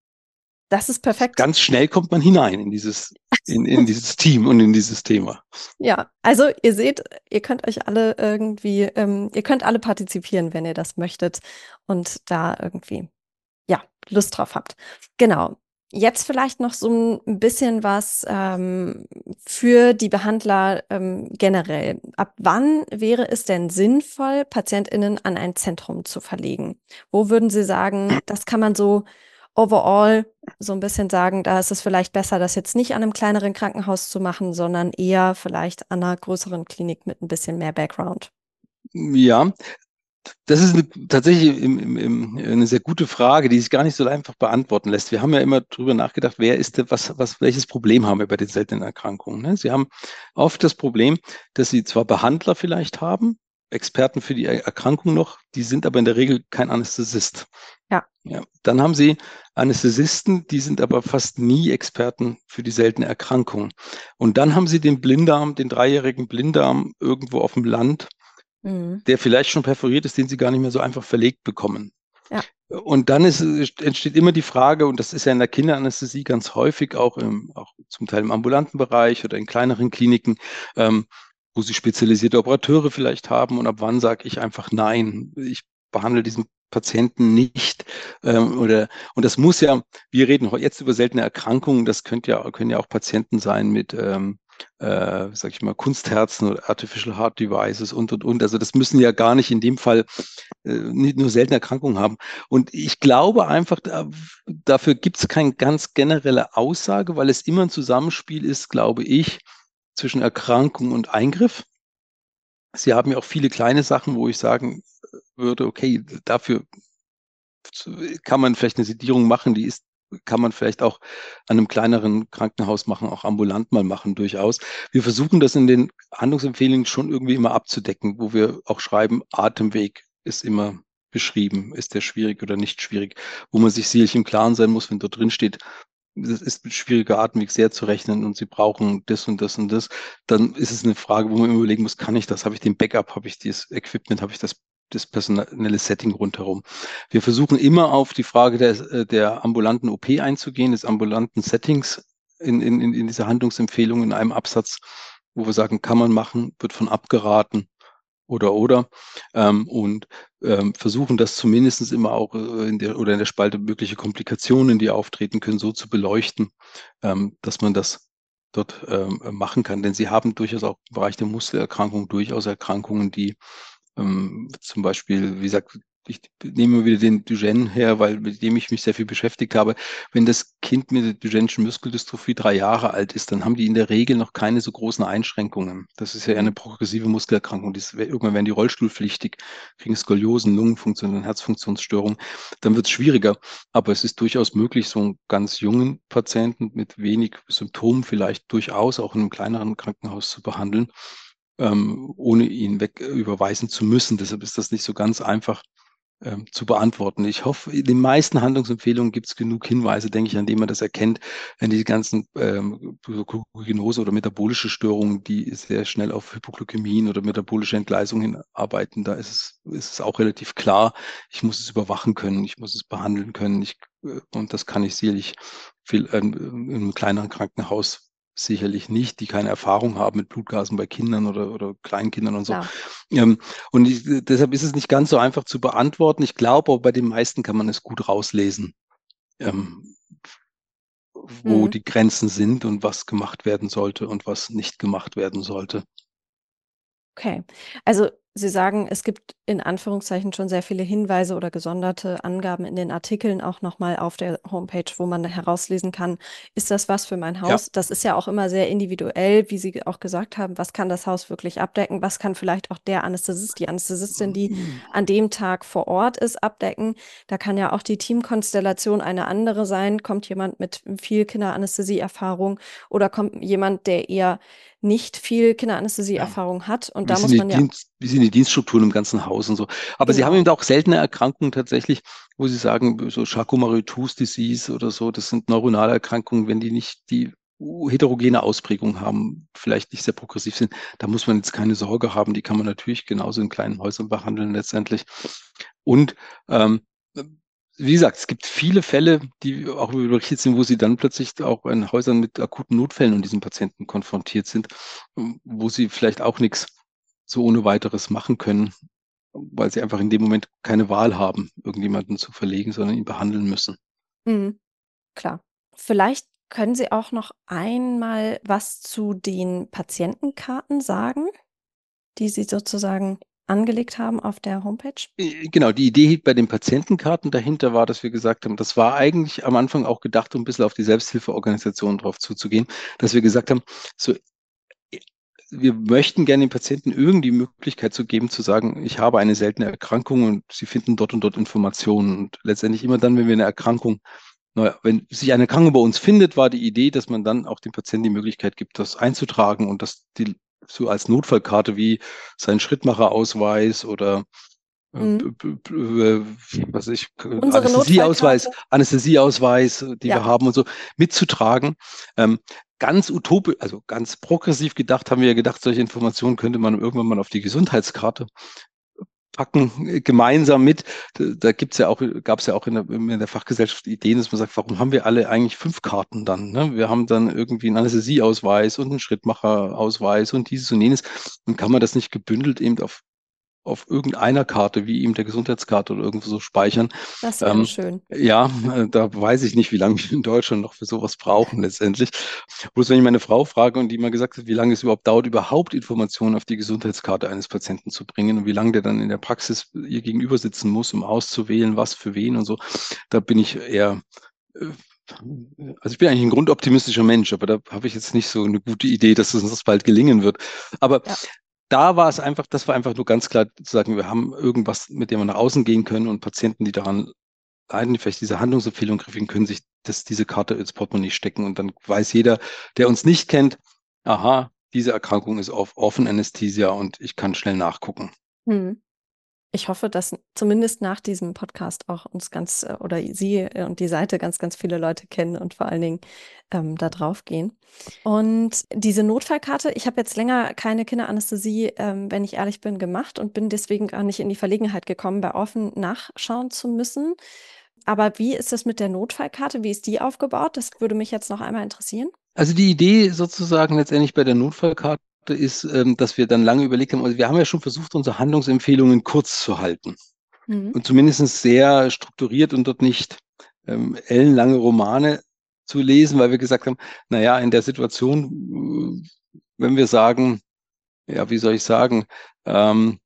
[SPEAKER 1] Das ist perfekt.
[SPEAKER 2] ganz schnell kommt man hinein in dieses, in, in dieses Team und in dieses Thema.
[SPEAKER 1] Ja, also ihr seht, ihr könnt euch alle irgendwie, ähm, ihr könnt alle partizipieren, wenn ihr das möchtet und da irgendwie, ja, Lust drauf habt. Genau. Jetzt vielleicht noch so ein bisschen was ähm, für die Behandler ähm, generell. Ab wann wäre es denn sinnvoll, PatientInnen an ein Zentrum zu verlegen? Wo würden Sie sagen, das kann man so overall so ein bisschen sagen, da ist es vielleicht besser, das jetzt nicht an einem kleineren Krankenhaus zu machen, sondern eher vielleicht an einer größeren Klinik mit ein bisschen mehr Background?
[SPEAKER 2] Ja, das ist eine, tatsächlich im, im, im, eine sehr gute Frage, die sich gar nicht so einfach beantworten lässt. Wir haben ja immer darüber nachgedacht, wer ist der, was, was, welches Problem haben wir bei den seltenen Erkrankungen? Ne? Sie haben oft das Problem, dass Sie zwar Behandler vielleicht haben, Experten für die Er- Erkrankung noch, die sind aber in der Regel kein Anästhesist.
[SPEAKER 1] Ja.
[SPEAKER 2] Ja. Dann haben Sie Anästhesisten, die sind aber fast nie Experten für die seltene Erkrankung. Und dann haben Sie den Blinddarm, den dreijährigen Blinddarm irgendwo auf dem Land,
[SPEAKER 1] Mhm.
[SPEAKER 2] der vielleicht schon perforiert ist, den Sie gar nicht mehr so einfach verlegt bekommen.
[SPEAKER 1] Ja.
[SPEAKER 2] Und dann ist, entsteht immer die Frage, und das ist ja in der Kinderanästhesie ganz häufig, auch, im, auch zum Teil im ambulanten Bereich oder in kleineren Kliniken, ähm, wo Sie spezialisierte Operateure vielleicht haben. Und ab wann sage ich einfach nein, ich behandle diesen Patienten nicht. Ähm, oder, und das muss ja, wir reden jetzt über seltene Erkrankungen, das könnt ja, können ja auch Patienten sein mit ähm, äh, sag ich mal, Kunstherzen oder Artificial Heart Devices und, und, und. Also das müssen ja gar nicht in dem Fall äh, nicht nur seltene Erkrankungen haben. Und ich glaube einfach, da, dafür gibt es keine ganz generelle Aussage, weil es immer ein Zusammenspiel ist, glaube ich, zwischen Erkrankung und Eingriff. Sie haben ja auch viele kleine Sachen, wo ich sagen würde, okay, dafür kann man vielleicht eine Sedierung machen, die ist, kann man vielleicht auch an einem kleineren Krankenhaus machen, auch ambulant mal machen, durchaus. Wir versuchen das in den Handlungsempfehlungen schon irgendwie immer abzudecken, wo wir auch schreiben, Atemweg ist immer beschrieben, ist der schwierig oder nicht schwierig, wo man sich sicherlich im Klaren sein muss, wenn dort drin steht, das ist mit schwieriger Atemweg sehr zu rechnen und Sie brauchen das und das und das, dann ist es eine Frage, wo man immer überlegen muss, kann ich das, habe ich den Backup, habe ich das Equipment, habe ich das, das personelle Setting rundherum. Wir versuchen immer auf die Frage der, äh, der ambulanten O P einzugehen, des ambulanten Settings in, in, in dieser Handlungsempfehlung in einem Absatz, wo wir sagen, kann man machen, wird von abgeraten oder oder ähm, und ähm, versuchen das zumindest immer auch äh, in der oder in der Spalte mögliche Komplikationen, die auftreten können, so zu beleuchten, ähm, dass man das dort ähm, machen kann. Denn sie haben durchaus auch im Bereich der Muskelerkrankungen durchaus Erkrankungen, die ähm, zum Beispiel, wie gesagt, ich nehme wieder den Duchenne her, weil mit dem ich mich sehr viel beschäftigt habe. Wenn das Kind mit der Duchenne'schen Muskeldystrophie drei Jahre alt ist, dann haben die in der Regel noch keine so großen Einschränkungen. Das ist ja eher eine
[SPEAKER 1] Mhm.
[SPEAKER 2] progressive Muskelerkrankung. Die ist, irgendwann werden die rollstuhlpflichtig, kriegen Skoliosen, Lungenfunktion und Herzfunktionsstörungen. Dann wird es schwieriger. Aber es ist durchaus möglich, so einen ganz jungen Patienten mit wenig Symptomen vielleicht durchaus auch in einem kleineren Krankenhaus zu behandeln, ähm, ohne ihn weg äh, überweisen zu müssen. Deshalb ist das nicht so ganz einfach ähm, zu beantworten. Ich hoffe, in den meisten Handlungsempfehlungen gibt es genug Hinweise, denke ich, an denen man das erkennt, wenn die ganzen ähm, Glucogenose oder metabolische Störungen, die sehr schnell auf Hypoglykämien oder metabolische Entgleisung hinarbeiten, da ist es, ist es auch relativ klar, ich muss es überwachen können, ich muss es behandeln können. Ich, äh, und das kann ich sicherlich viel, ähm, in einem kleineren Krankenhaus sicherlich nicht, die keine Erfahrung haben mit Blutgasen bei Kindern oder, oder Kleinkindern und so.
[SPEAKER 1] Klar.
[SPEAKER 2] Ähm, und ich, deshalb ist es nicht ganz so einfach zu beantworten. Ich glaube, aber bei den meisten kann man es gut rauslesen, ähm, wo
[SPEAKER 1] Mhm.
[SPEAKER 2] die Grenzen sind und was gemacht werden sollte und was nicht gemacht werden sollte.
[SPEAKER 1] Okay. Also Sie sagen, es gibt in Anführungszeichen schon sehr viele Hinweise oder gesonderte Angaben in den Artikeln auch nochmal auf der Homepage, wo man herauslesen kann, ist das was für mein
[SPEAKER 2] Ja.
[SPEAKER 1] Haus? Das ist ja auch immer sehr individuell, wie Sie auch gesagt haben, was kann das Haus wirklich abdecken, was kann vielleicht auch der Anästhesist, die Anästhesistin, die an dem Tag vor Ort ist, abdecken. Da kann ja auch die Teamkonstellation eine andere sein. Kommt jemand mit viel Kinderanästhesie-Erfahrung oder kommt jemand, der eher nicht viel
[SPEAKER 2] Ja.
[SPEAKER 1] Kinderanästhesie-Erfahrung hat. Und
[SPEAKER 2] Wie
[SPEAKER 1] da
[SPEAKER 2] sind
[SPEAKER 1] muss
[SPEAKER 2] die
[SPEAKER 1] man ja,
[SPEAKER 2] Dienst, wie sind die Dienststrukturen im ganzen Haus und so. Aber Sie haben
[SPEAKER 1] genau.
[SPEAKER 2] eben auch seltene Erkrankungen tatsächlich, wo Sie sagen, so Charcot-Marie-Tooth Disease oder so, das sind neuronale Erkrankungen, wenn die nicht die heterogene Ausprägung haben, vielleicht nicht sehr progressiv sind, da muss man jetzt keine Sorge haben. Die kann man natürlich genauso in kleinen Häusern behandeln letztendlich. Und ähm, wie gesagt, es gibt viele Fälle, die auch berichtet sind, wo sie dann plötzlich auch in Häusern mit akuten Notfällen und diesen Patienten konfrontiert sind, wo sie vielleicht auch nichts so ohne weiteres machen können, weil sie einfach in dem Moment keine Wahl haben, irgendjemanden zu verlegen, sondern ihn behandeln müssen.
[SPEAKER 1] Mhm, klar. Vielleicht können Sie auch noch einmal was zu den Patientenkarten sagen, die Sie sozusagen angelegt haben auf der Homepage?
[SPEAKER 2] Äh, Genau, die Idee bei den Patientenkarten dahinter war, dass wir gesagt haben, das war eigentlich am Anfang auch gedacht, um ein bisschen auf die Selbsthilfeorganisation drauf zuzugehen, dass wir gesagt haben, so, äh, wir möchten gerne den Patienten irgendwie die Möglichkeit zu geben, zu sagen, ich habe eine seltene Erkrankung und sie finden dort und dort Informationen. Und letztendlich immer dann, wenn wir eine Erkrankung, naja, wenn sich eine Erkrankung bei uns findet, war die Idee, dass man dann auch dem Patienten die Möglichkeit gibt, das einzutragen und das die, so als Notfallkarte wie sein Schrittmacherausweis oder äh,
[SPEAKER 1] Mhm.
[SPEAKER 2] b- b- b- äh, was weiß ich,
[SPEAKER 1] Unsere
[SPEAKER 2] Anästhesieausweis,
[SPEAKER 1] Notfallkarte.
[SPEAKER 2] Anästhesieausweis, die
[SPEAKER 1] Ja,
[SPEAKER 2] wir haben und so, mitzutragen. Ähm, ganz utopisch, also ganz progressiv gedacht, haben wir ja gedacht, solche Informationen könnte man irgendwann mal auf die Gesundheitskarte packen, äh, gemeinsam mit. Da, da gibt's ja auch, gab es ja auch in der, in der Fachgesellschaft Ideen, dass man sagt, warum haben wir alle eigentlich fünf Karten dann? Ne? Wir haben dann irgendwie einen Anästhesieausweis und einen Schrittmacherausweis und dieses und jenes. Und kann man das nicht gebündelt eben auf auf irgendeiner Karte, wie eben der Gesundheitskarte oder irgendwo so speichern.
[SPEAKER 1] das wäre
[SPEAKER 2] Ähm,
[SPEAKER 1] schön.
[SPEAKER 2] ja, äh, da weiß ich nicht, wie lange wir in Deutschland noch für sowas brauchen letztendlich. Bloß wenn ich meine Frau frage und die mal gesagt hat, wie lange es überhaupt dauert, überhaupt Informationen auf die Gesundheitskarte eines Patienten zu bringen und wie lange der dann in der Praxis ihr gegenüber sitzen muss, um auszuwählen, was für wen und so, da bin ich eher, äh, also ich bin eigentlich ein grundoptimistischer Mensch, aber da habe ich jetzt nicht so eine gute Idee, dass es uns bald gelingen wird. Aber
[SPEAKER 1] Ja.
[SPEAKER 2] da war es einfach, das war einfach nur ganz klar zu sagen, wir haben irgendwas, mit dem wir nach außen gehen können und Patienten, die daran leiden, die vielleicht diese Handlungsempfehlung kriegen, können sich das, diese Karte ins Portemonnaie stecken und dann weiß jeder, der uns nicht kennt, aha, diese Erkrankung ist auf Orphan Anesthesia und ich kann schnell nachgucken.
[SPEAKER 1] Mhm. Ich hoffe, dass zumindest nach diesem Podcast auch uns ganz äh, oder Sie äh, und die Seite ganz, ganz viele Leute kennen und vor allen Dingen ähm, da drauf gehen. Und diese Notfallkarte, ich habe jetzt länger keine Kinderanästhesie, ähm, wenn ich ehrlich bin, gemacht und bin deswegen gar nicht in die Verlegenheit gekommen, bei Orphan nachschauen zu müssen. Aber wie ist das mit der Notfallkarte? Wie ist die aufgebaut? Das würde mich jetzt noch einmal interessieren.
[SPEAKER 2] Also die Idee sozusagen letztendlich bei der Notfallkarte ist, ähm, dass wir dann lange überlegt haben, also wir haben ja schon versucht, unsere Handlungsempfehlungen kurz zu halten.
[SPEAKER 1] Mhm.
[SPEAKER 2] Und zumindest sehr strukturiert und dort nicht ähm, ellenlange Romane zu lesen, weil wir gesagt haben, naja, in der Situation, äh, wenn wir sagen, ja, wie soll ich sagen, ähm,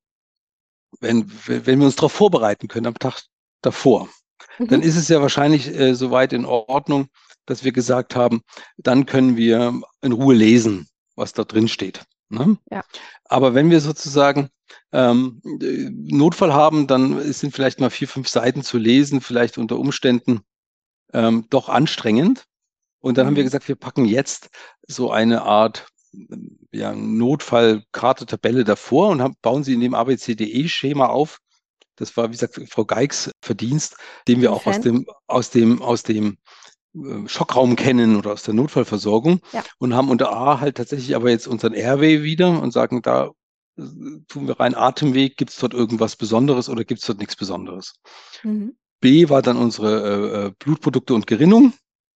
[SPEAKER 2] wenn, wenn wir uns darauf vorbereiten können am Tag davor, dann
[SPEAKER 1] Mhm.
[SPEAKER 2] ist es ja wahrscheinlich äh, soweit in Ordnung, dass wir gesagt haben, dann können wir in Ruhe lesen, was da drin steht. Ne?
[SPEAKER 1] Ja.
[SPEAKER 2] Aber wenn wir sozusagen ähm, äh, Notfall haben, dann sind vielleicht mal vier, fünf Seiten zu lesen, vielleicht unter Umständen ähm, doch anstrengend. Und dann haben wir
[SPEAKER 1] Mhm.
[SPEAKER 2] gesagt, wir packen jetzt so eine Art ähm, ja, Notfallkarte, Tabelle davor und haben, bauen sie in dem A B C D E-Schema auf. Das war, wie gesagt, Frau Geigs Verdienst, den wir auch aus
[SPEAKER 1] Inwiefern?
[SPEAKER 2] dem, aus dem, aus dem äh, Schockraum kennen oder aus der Notfallversorgung
[SPEAKER 1] Ja.
[SPEAKER 2] und haben unter A halt tatsächlich aber jetzt unseren Airway wieder und sagen, da äh, tun wir rein Atemweg, gibt es dort irgendwas Besonderes oder gibt es dort nichts Besonderes?
[SPEAKER 1] Mhm.
[SPEAKER 2] B war dann unsere äh, äh, Blutprodukte und Gerinnung.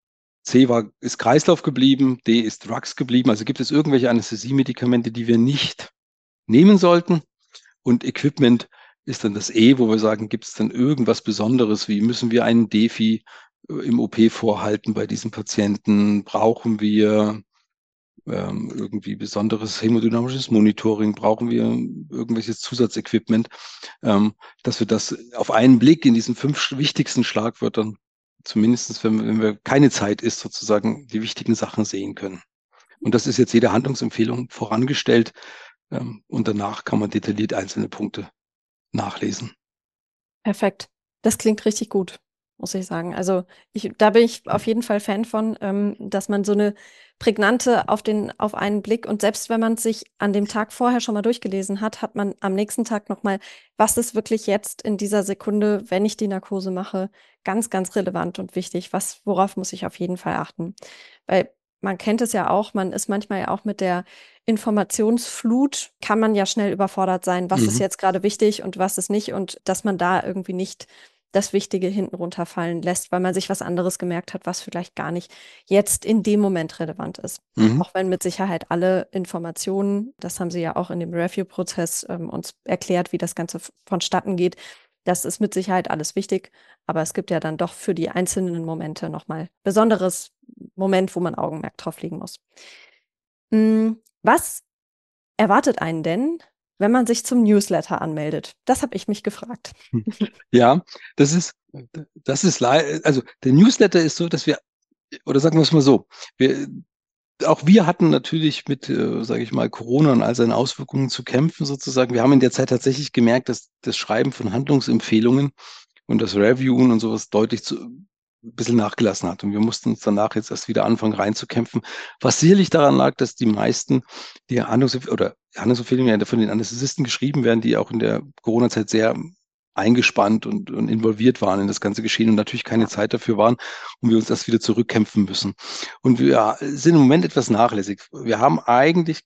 [SPEAKER 2] C war, ist Kreislauf geblieben, D ist Drugs geblieben. Also gibt es irgendwelche Anästhesiemedikamente, die wir nicht nehmen sollten? Und Equipment ist dann das E, wo wir sagen, gibt es dann irgendwas Besonderes, wie müssen wir einen Defi äh, im O P vorhalten bei diesem Patienten? Brauchen wir ähm, irgendwie besonderes hämodynamisches Monitoring? Brauchen wir irgendwelches Zusatzequipment, ähm, dass wir das auf einen Blick in diesen fünf wichtigsten Schlagwörtern, zumindest wenn, wenn wir keine Zeit ist, sozusagen die wichtigen Sachen sehen können. Und das ist jetzt jede Handlungsempfehlung vorangestellt. Ähm, und danach kann man detailliert einzelne Punkte nachlesen.
[SPEAKER 1] Perfekt. Das klingt richtig gut, muss ich sagen. Also ich, da bin ich auf jeden Fall Fan von, ähm, dass man so eine prägnante auf den, auf einen Blick und selbst wenn man es sich an dem Tag vorher schon mal durchgelesen hat, hat man am nächsten Tag nochmal, was ist wirklich jetzt in dieser Sekunde, wenn ich die Narkose mache, ganz, ganz relevant und wichtig. Was, worauf muss ich auf jeden Fall achten? Weil man kennt es ja auch, man ist manchmal ja auch mit der Informationsflut, kann man ja schnell überfordert sein, was ist
[SPEAKER 2] Mhm.
[SPEAKER 1] jetzt gerade wichtig und was ist nicht und dass man da irgendwie nicht das Wichtige hinten runterfallen lässt, weil man sich was anderes gemerkt hat, was vielleicht gar nicht jetzt in dem Moment relevant ist.
[SPEAKER 2] Mhm.
[SPEAKER 1] Auch wenn mit Sicherheit alle Informationen, das haben Sie ja auch in dem Review-Prozess ähm, uns erklärt, wie das Ganze vonstatten geht, Das ist mit Sicherheit alles wichtig, aber es gibt ja dann doch für die einzelnen Momente nochmal besonderes Moment, wo man Augenmerk drauf legen muss. Mm, Was erwartet einen denn, wenn man sich zum Newsletter anmeldet? Das habe ich mich gefragt.
[SPEAKER 2] Hm. Ja, das ist, das ist, lei- also der Newsletter ist so, dass wir, oder sagen wir es mal so, wir, auch wir hatten natürlich mit, äh, sage ich mal, Corona und all seinen Auswirkungen zu kämpfen sozusagen. Wir haben in der Zeit tatsächlich gemerkt, dass das Schreiben von Handlungsempfehlungen und das Reviewen und sowas deutlich zu, ein bisschen nachgelassen hat. Und wir mussten uns danach jetzt erst wieder anfangen reinzukämpfen, was sicherlich daran lag, dass die meisten, die Handlungsempfehlungen oder Handlungsempfehlungen ja von den Anästhesisten geschrieben werden, die auch in der Corona-Zeit sehr eingespannt und, und involviert waren in das ganze Geschehen und natürlich keine
[SPEAKER 1] Ja,
[SPEAKER 2] Zeit dafür waren und wir uns das wieder zurückkämpfen müssen. Und wir sind im Moment etwas nachlässig. Wir haben eigentlich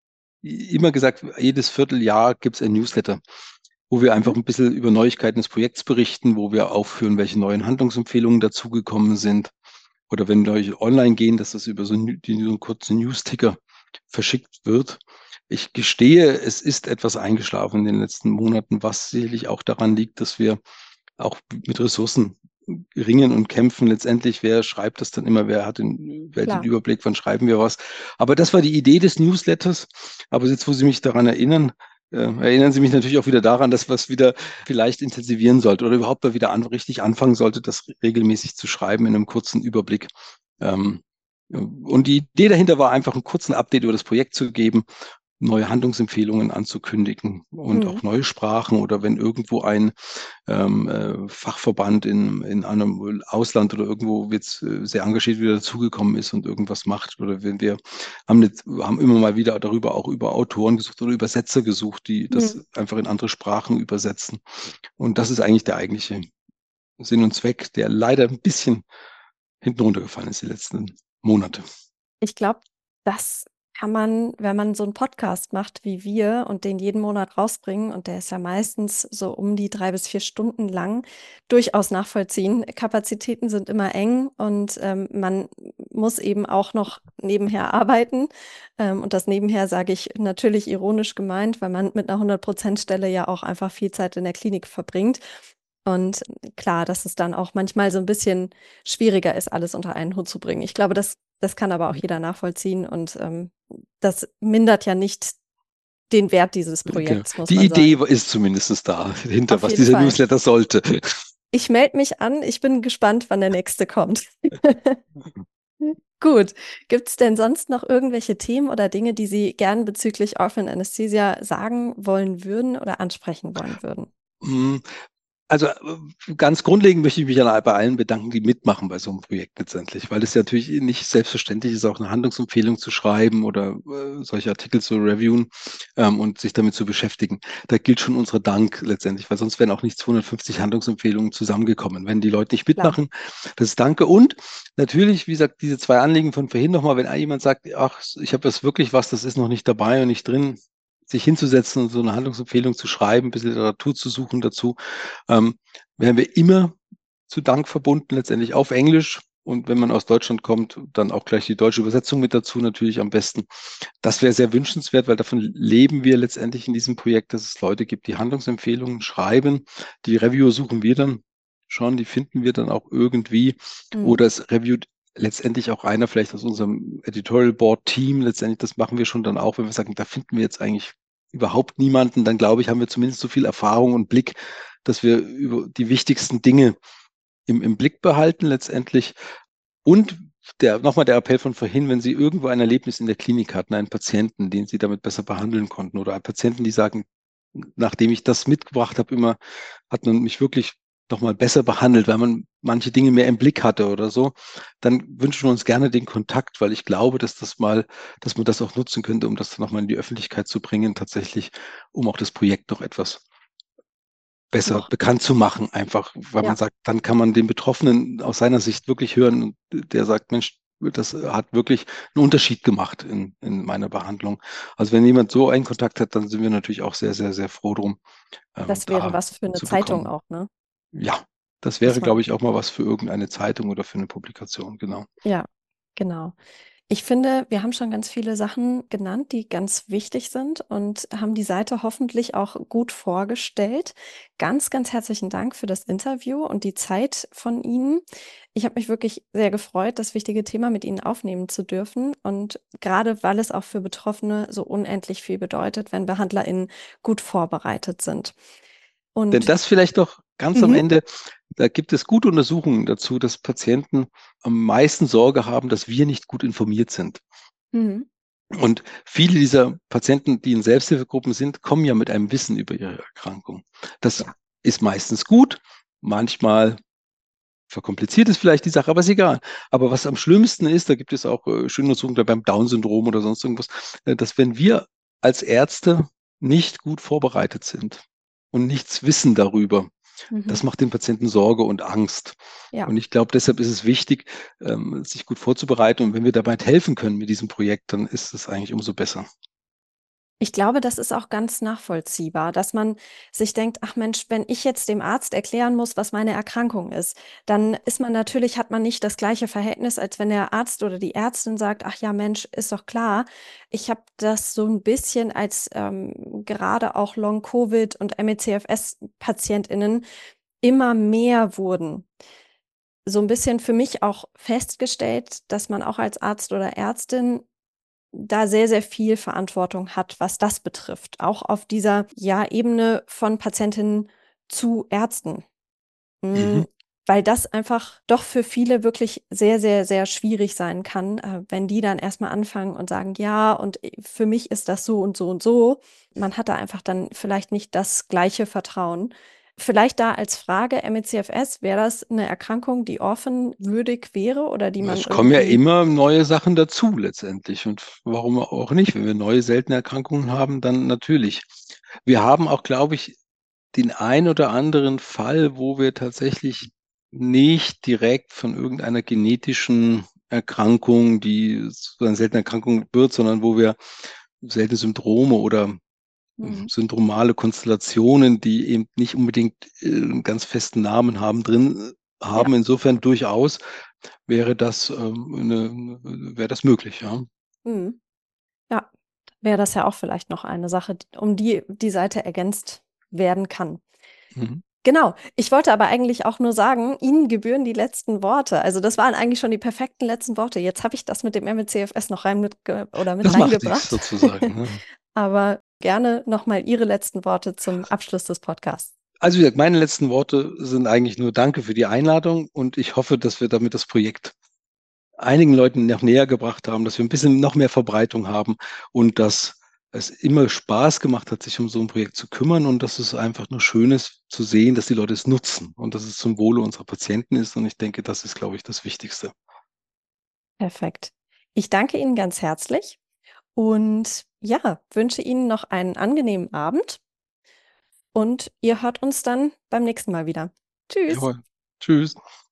[SPEAKER 2] immer gesagt, jedes Vierteljahr gibt es ein Newsletter, wo wir einfach
[SPEAKER 1] mhm.
[SPEAKER 2] ein bisschen über Neuigkeiten des Projekts berichten, wo wir aufführen, welche neuen Handlungsempfehlungen dazugekommen sind. Oder wenn wir online gehen, dass das über so, einen- die, so einen kurzen News-Ticker verschickt wird. Ich gestehe, es ist etwas eingeschlafen in den letzten Monaten, was sicherlich auch daran liegt, dass wir auch mit Ressourcen ringen und kämpfen. Letztendlich, wer schreibt das dann immer, wer hat den, wer hat den
[SPEAKER 1] Klar.
[SPEAKER 2] Überblick, wann schreiben wir was. Aber das war die Idee des Newsletters. Aber jetzt, wo Sie mich daran erinnern, äh, erinnern Sie mich natürlich auch wieder daran, dass wir es wieder vielleicht intensivieren sollte oder überhaupt mal wieder an, richtig anfangen sollte, das regelmäßig zu schreiben in einem kurzen Überblick. Ähm, und die Idee dahinter war einfach, einen kurzen Update über das Projekt zu geben, neue Handlungsempfehlungen anzukündigen und
[SPEAKER 1] Mhm.
[SPEAKER 2] auch neue Sprachen oder wenn irgendwo ein ähm, äh, Fachverband in, in einem Ausland oder irgendwo jetzt äh, sehr engagiert wieder dazugekommen ist und irgendwas macht. Oder wenn wir haben, jetzt, haben immer mal wieder darüber auch über Autoren gesucht oder Übersetzer gesucht, die
[SPEAKER 1] Mhm.
[SPEAKER 2] das einfach in andere Sprachen übersetzen. Und das ist eigentlich der eigentliche Sinn und Zweck, der leider ein bisschen hinten runtergefallen ist die letzten Monate.
[SPEAKER 1] Ich glaube, das kann man, wenn man so einen Podcast macht wie wir und den jeden Monat rausbringen, und der ist ja meistens so um die drei bis vier Stunden lang, durchaus nachvollziehen. Kapazitäten sind immer eng und ähm, man muss eben auch noch nebenher arbeiten. Ähm, und das nebenher sage ich natürlich ironisch gemeint, weil man mit einer hundert-Prozent-Stelle ja auch einfach viel Zeit in der Klinik verbringt. Und klar, dass es dann auch manchmal so ein bisschen schwieriger ist, alles unter einen Hut zu bringen. Ich glaube, das, das kann aber auch jeder nachvollziehen und ähm, das mindert ja nicht den Wert dieses
[SPEAKER 2] Genau.
[SPEAKER 1] Projekts, muss
[SPEAKER 2] Die
[SPEAKER 1] man
[SPEAKER 2] Idee
[SPEAKER 1] sagen.
[SPEAKER 2] ist zumindest da, hinter
[SPEAKER 1] Auf
[SPEAKER 2] was
[SPEAKER 1] jeden
[SPEAKER 2] dieser
[SPEAKER 1] Fall.
[SPEAKER 2] Newsletter sollte.
[SPEAKER 1] Ich melde mich an. Ich bin gespannt, wann der nächste kommt. Gut. Gibt es denn sonst noch irgendwelche Themen oder Dinge, die Sie gern bezüglich Orphan Anesthesia sagen wollen würden oder ansprechen wollen würden?
[SPEAKER 2] Mm, Also äh, ganz grundlegend möchte ich mich an, bei allen bedanken, die mitmachen bei so einem Projekt letztendlich, weil es ja natürlich nicht selbstverständlich ist, auch eine Handlungsempfehlung zu schreiben oder äh, solche Artikel zu reviewen ähm, und sich damit zu beschäftigen. Da gilt schon unser Dank letztendlich, weil sonst wären auch nicht zweihundertfünfzig Handlungsempfehlungen zusammengekommen, wenn die Leute nicht
[SPEAKER 1] Klar.
[SPEAKER 2] mitmachen. Das ist Danke. Und natürlich, wie gesagt, diese zwei Anliegen von vorhin nochmal, wenn jemand sagt, ach, ich habe das wirklich was, das ist noch nicht dabei und nicht drin, sich hinzusetzen und so eine Handlungsempfehlung zu schreiben, ein bisschen Literatur zu suchen dazu, ähm, werden wir immer zu Dank verbunden, letztendlich auf Englisch. Und wenn man aus Deutschland kommt, dann auch gleich die deutsche Übersetzung mit dazu, natürlich am besten. Das wäre sehr wünschenswert, weil davon leben wir letztendlich in diesem Projekt, dass es Leute gibt, die Handlungsempfehlungen schreiben. Die Reviewer suchen wir dann schon, die finden wir dann auch irgendwie.
[SPEAKER 1] Mhm.
[SPEAKER 2] Oder es reviewt letztendlich auch einer vielleicht aus unserem Editorial Board Team. Letztendlich, das machen wir schon dann auch, wenn wir sagen, da finden wir jetzt eigentlich überhaupt niemanden, dann glaube ich, haben wir zumindest so viel Erfahrung und Blick, dass wir über die wichtigsten Dinge im, im Blick behalten letztendlich. Und der, nochmal der Appell von vorhin, wenn Sie irgendwo ein Erlebnis in der Klinik hatten, einen Patienten, den Sie damit besser behandeln konnten oder einen Patienten, die sagen, nachdem ich das mitgebracht habe, immer hat man mich wirklich nochmal besser behandelt, weil man manche Dinge mehr im Blick hatte oder so, dann wünschen wir uns gerne den Kontakt, weil ich glaube, dass das mal, dass man das auch nutzen könnte, um das nochmal in die Öffentlichkeit zu bringen, tatsächlich, um auch das Projekt noch etwas besser
[SPEAKER 1] Noch.
[SPEAKER 2] bekannt zu machen, einfach, weil man
[SPEAKER 1] Ja.
[SPEAKER 2] sagt, dann kann man den Betroffenen aus seiner Sicht wirklich hören, der sagt, Mensch, das hat wirklich einen Unterschied gemacht in, in meiner Behandlung. Also wenn jemand so einen Kontakt hat, dann sind wir natürlich auch sehr, sehr, sehr froh drum, ähm,
[SPEAKER 1] Das wäre
[SPEAKER 2] da
[SPEAKER 1] was für eine
[SPEAKER 2] zu
[SPEAKER 1] Zeitung
[SPEAKER 2] bekommen.
[SPEAKER 1] auch, ne?
[SPEAKER 2] Ja, das
[SPEAKER 1] Dass
[SPEAKER 2] wäre,
[SPEAKER 1] man,
[SPEAKER 2] glaube ich, auch mal was für irgendeine Zeitung oder für eine Publikation, genau.
[SPEAKER 1] ja, genau. Ich finde, wir haben schon ganz viele Sachen genannt, die ganz wichtig sind und haben die Seite hoffentlich auch gut vorgestellt. Ganz, ganz herzlichen Dank für das Interview und die Zeit von Ihnen. Ich habe mich wirklich sehr gefreut, das wichtige Thema mit Ihnen aufnehmen zu dürfen. Und gerade weil es auch für Betroffene so unendlich viel bedeutet, wenn BehandlerInnen gut vorbereitet sind.
[SPEAKER 2] Denn
[SPEAKER 1] Und
[SPEAKER 2] das vielleicht doch ganz am
[SPEAKER 1] mhm,
[SPEAKER 2] Ende, da gibt es gute Untersuchungen dazu, dass Patienten am meisten Sorge haben, dass wir nicht gut informiert sind.
[SPEAKER 1] mhm,
[SPEAKER 2] Und viele dieser Patienten, die in Selbsthilfegruppen sind, kommen ja mit einem Wissen über ihre Erkrankung. Das
[SPEAKER 1] ja.
[SPEAKER 2] ist meistens gut, manchmal verkompliziert es vielleicht die Sache, aber ist egal. Aber was am schlimmsten ist, da gibt es auch äh, schöne Untersuchungen beim Down-Syndrom oder sonst irgendwas, äh, dass wenn wir als Ärzte nicht gut vorbereitet sind und nichts wissen darüber,
[SPEAKER 1] Mhm,
[SPEAKER 2] das macht den Patienten Sorge und Angst.
[SPEAKER 1] ja.
[SPEAKER 2] Und ich glaube, deshalb ist es wichtig, ähm, sich gut vorzubereiten. Und wenn wir dabei helfen können mit diesem Projekt, dann ist es eigentlich umso besser.
[SPEAKER 1] Ich glaube, das ist auch ganz nachvollziehbar, dass man sich denkt, ach Mensch, wenn ich jetzt dem Arzt erklären muss, was meine Erkrankung ist, dann ist man natürlich, hat man nicht das gleiche Verhältnis, als wenn der Arzt oder die Ärztin sagt, ach ja, Mensch, ist doch klar. Ich habe das so ein bisschen als ähm, gerade auch Long-Covid und M E C F S-PatientInnen immer mehr wurden. So ein bisschen für mich auch festgestellt, dass man auch als Arzt oder Ärztin da sehr, sehr viel Verantwortung hat, was das betrifft. Auch auf dieser, ja, Ebene von Patientinnen zu Ärzten. Mm,
[SPEAKER 2] Mhm.
[SPEAKER 1] Weil das einfach doch für viele wirklich sehr, sehr, sehr schwierig sein kann, äh, wenn die dann erstmal anfangen und sagen, ja, und für mich ist das so und so und so. Man hat da einfach dann vielleicht nicht das gleiche Vertrauen. Vielleicht da als Frage, M E C F S, wäre das eine Erkrankung, die orphanwürdig wäre oder die man
[SPEAKER 2] Es kommen ja
[SPEAKER 1] irgendwie.
[SPEAKER 2] immer neue Sachen dazu letztendlich. Und warum auch nicht? Wenn wir neue seltene Erkrankungen haben, dann natürlich. Wir haben auch, glaube ich, den ein oder anderen Fall, wo wir tatsächlich nicht direkt von irgendeiner genetischen Erkrankung, die zu einer seltenen Erkrankung wird, sondern wo wir seltene Syndrome oder
[SPEAKER 1] Mhm.
[SPEAKER 2] syndromale Konstellationen, die eben nicht unbedingt äh, einen ganz festen Namen haben, drin
[SPEAKER 1] Ja.
[SPEAKER 2] haben. Insofern durchaus wäre das, ähm, eine, wäre das möglich, ja.
[SPEAKER 1] Mhm. Ja, wäre das ja auch vielleicht noch eine Sache, um die die Seite ergänzt werden kann.
[SPEAKER 2] Mhm.
[SPEAKER 1] Genau. Ich wollte aber eigentlich auch nur sagen, Ihnen gebühren die letzten Worte. Also das waren eigentlich schon die perfekten letzten Worte. Jetzt habe ich das mit dem M E C F S noch rein mit oder mit
[SPEAKER 2] Das macht nichts
[SPEAKER 1] reingebracht.
[SPEAKER 2] sozusagen. Ne?
[SPEAKER 1] Aber gerne nochmal Ihre letzten Worte zum Abschluss des Podcasts.
[SPEAKER 2] Also wie gesagt, meine letzten Worte sind eigentlich nur Danke für die Einladung und ich hoffe, dass wir damit das Projekt einigen Leuten noch näher gebracht haben, dass wir ein bisschen noch mehr Verbreitung haben und dass es immer Spaß gemacht hat, sich um so ein Projekt zu kümmern und dass es einfach nur schön ist zu sehen, dass die Leute es nutzen und dass es zum Wohle unserer Patienten ist. Und ich denke, das ist, glaube ich, das Wichtigste.
[SPEAKER 1] Perfekt. Ich danke Ihnen ganz herzlich und ja, wünsche Ihnen noch einen angenehmen Abend und ihr hört uns dann beim nächsten Mal wieder. Tschüss.
[SPEAKER 2] Jawohl. Tschüss.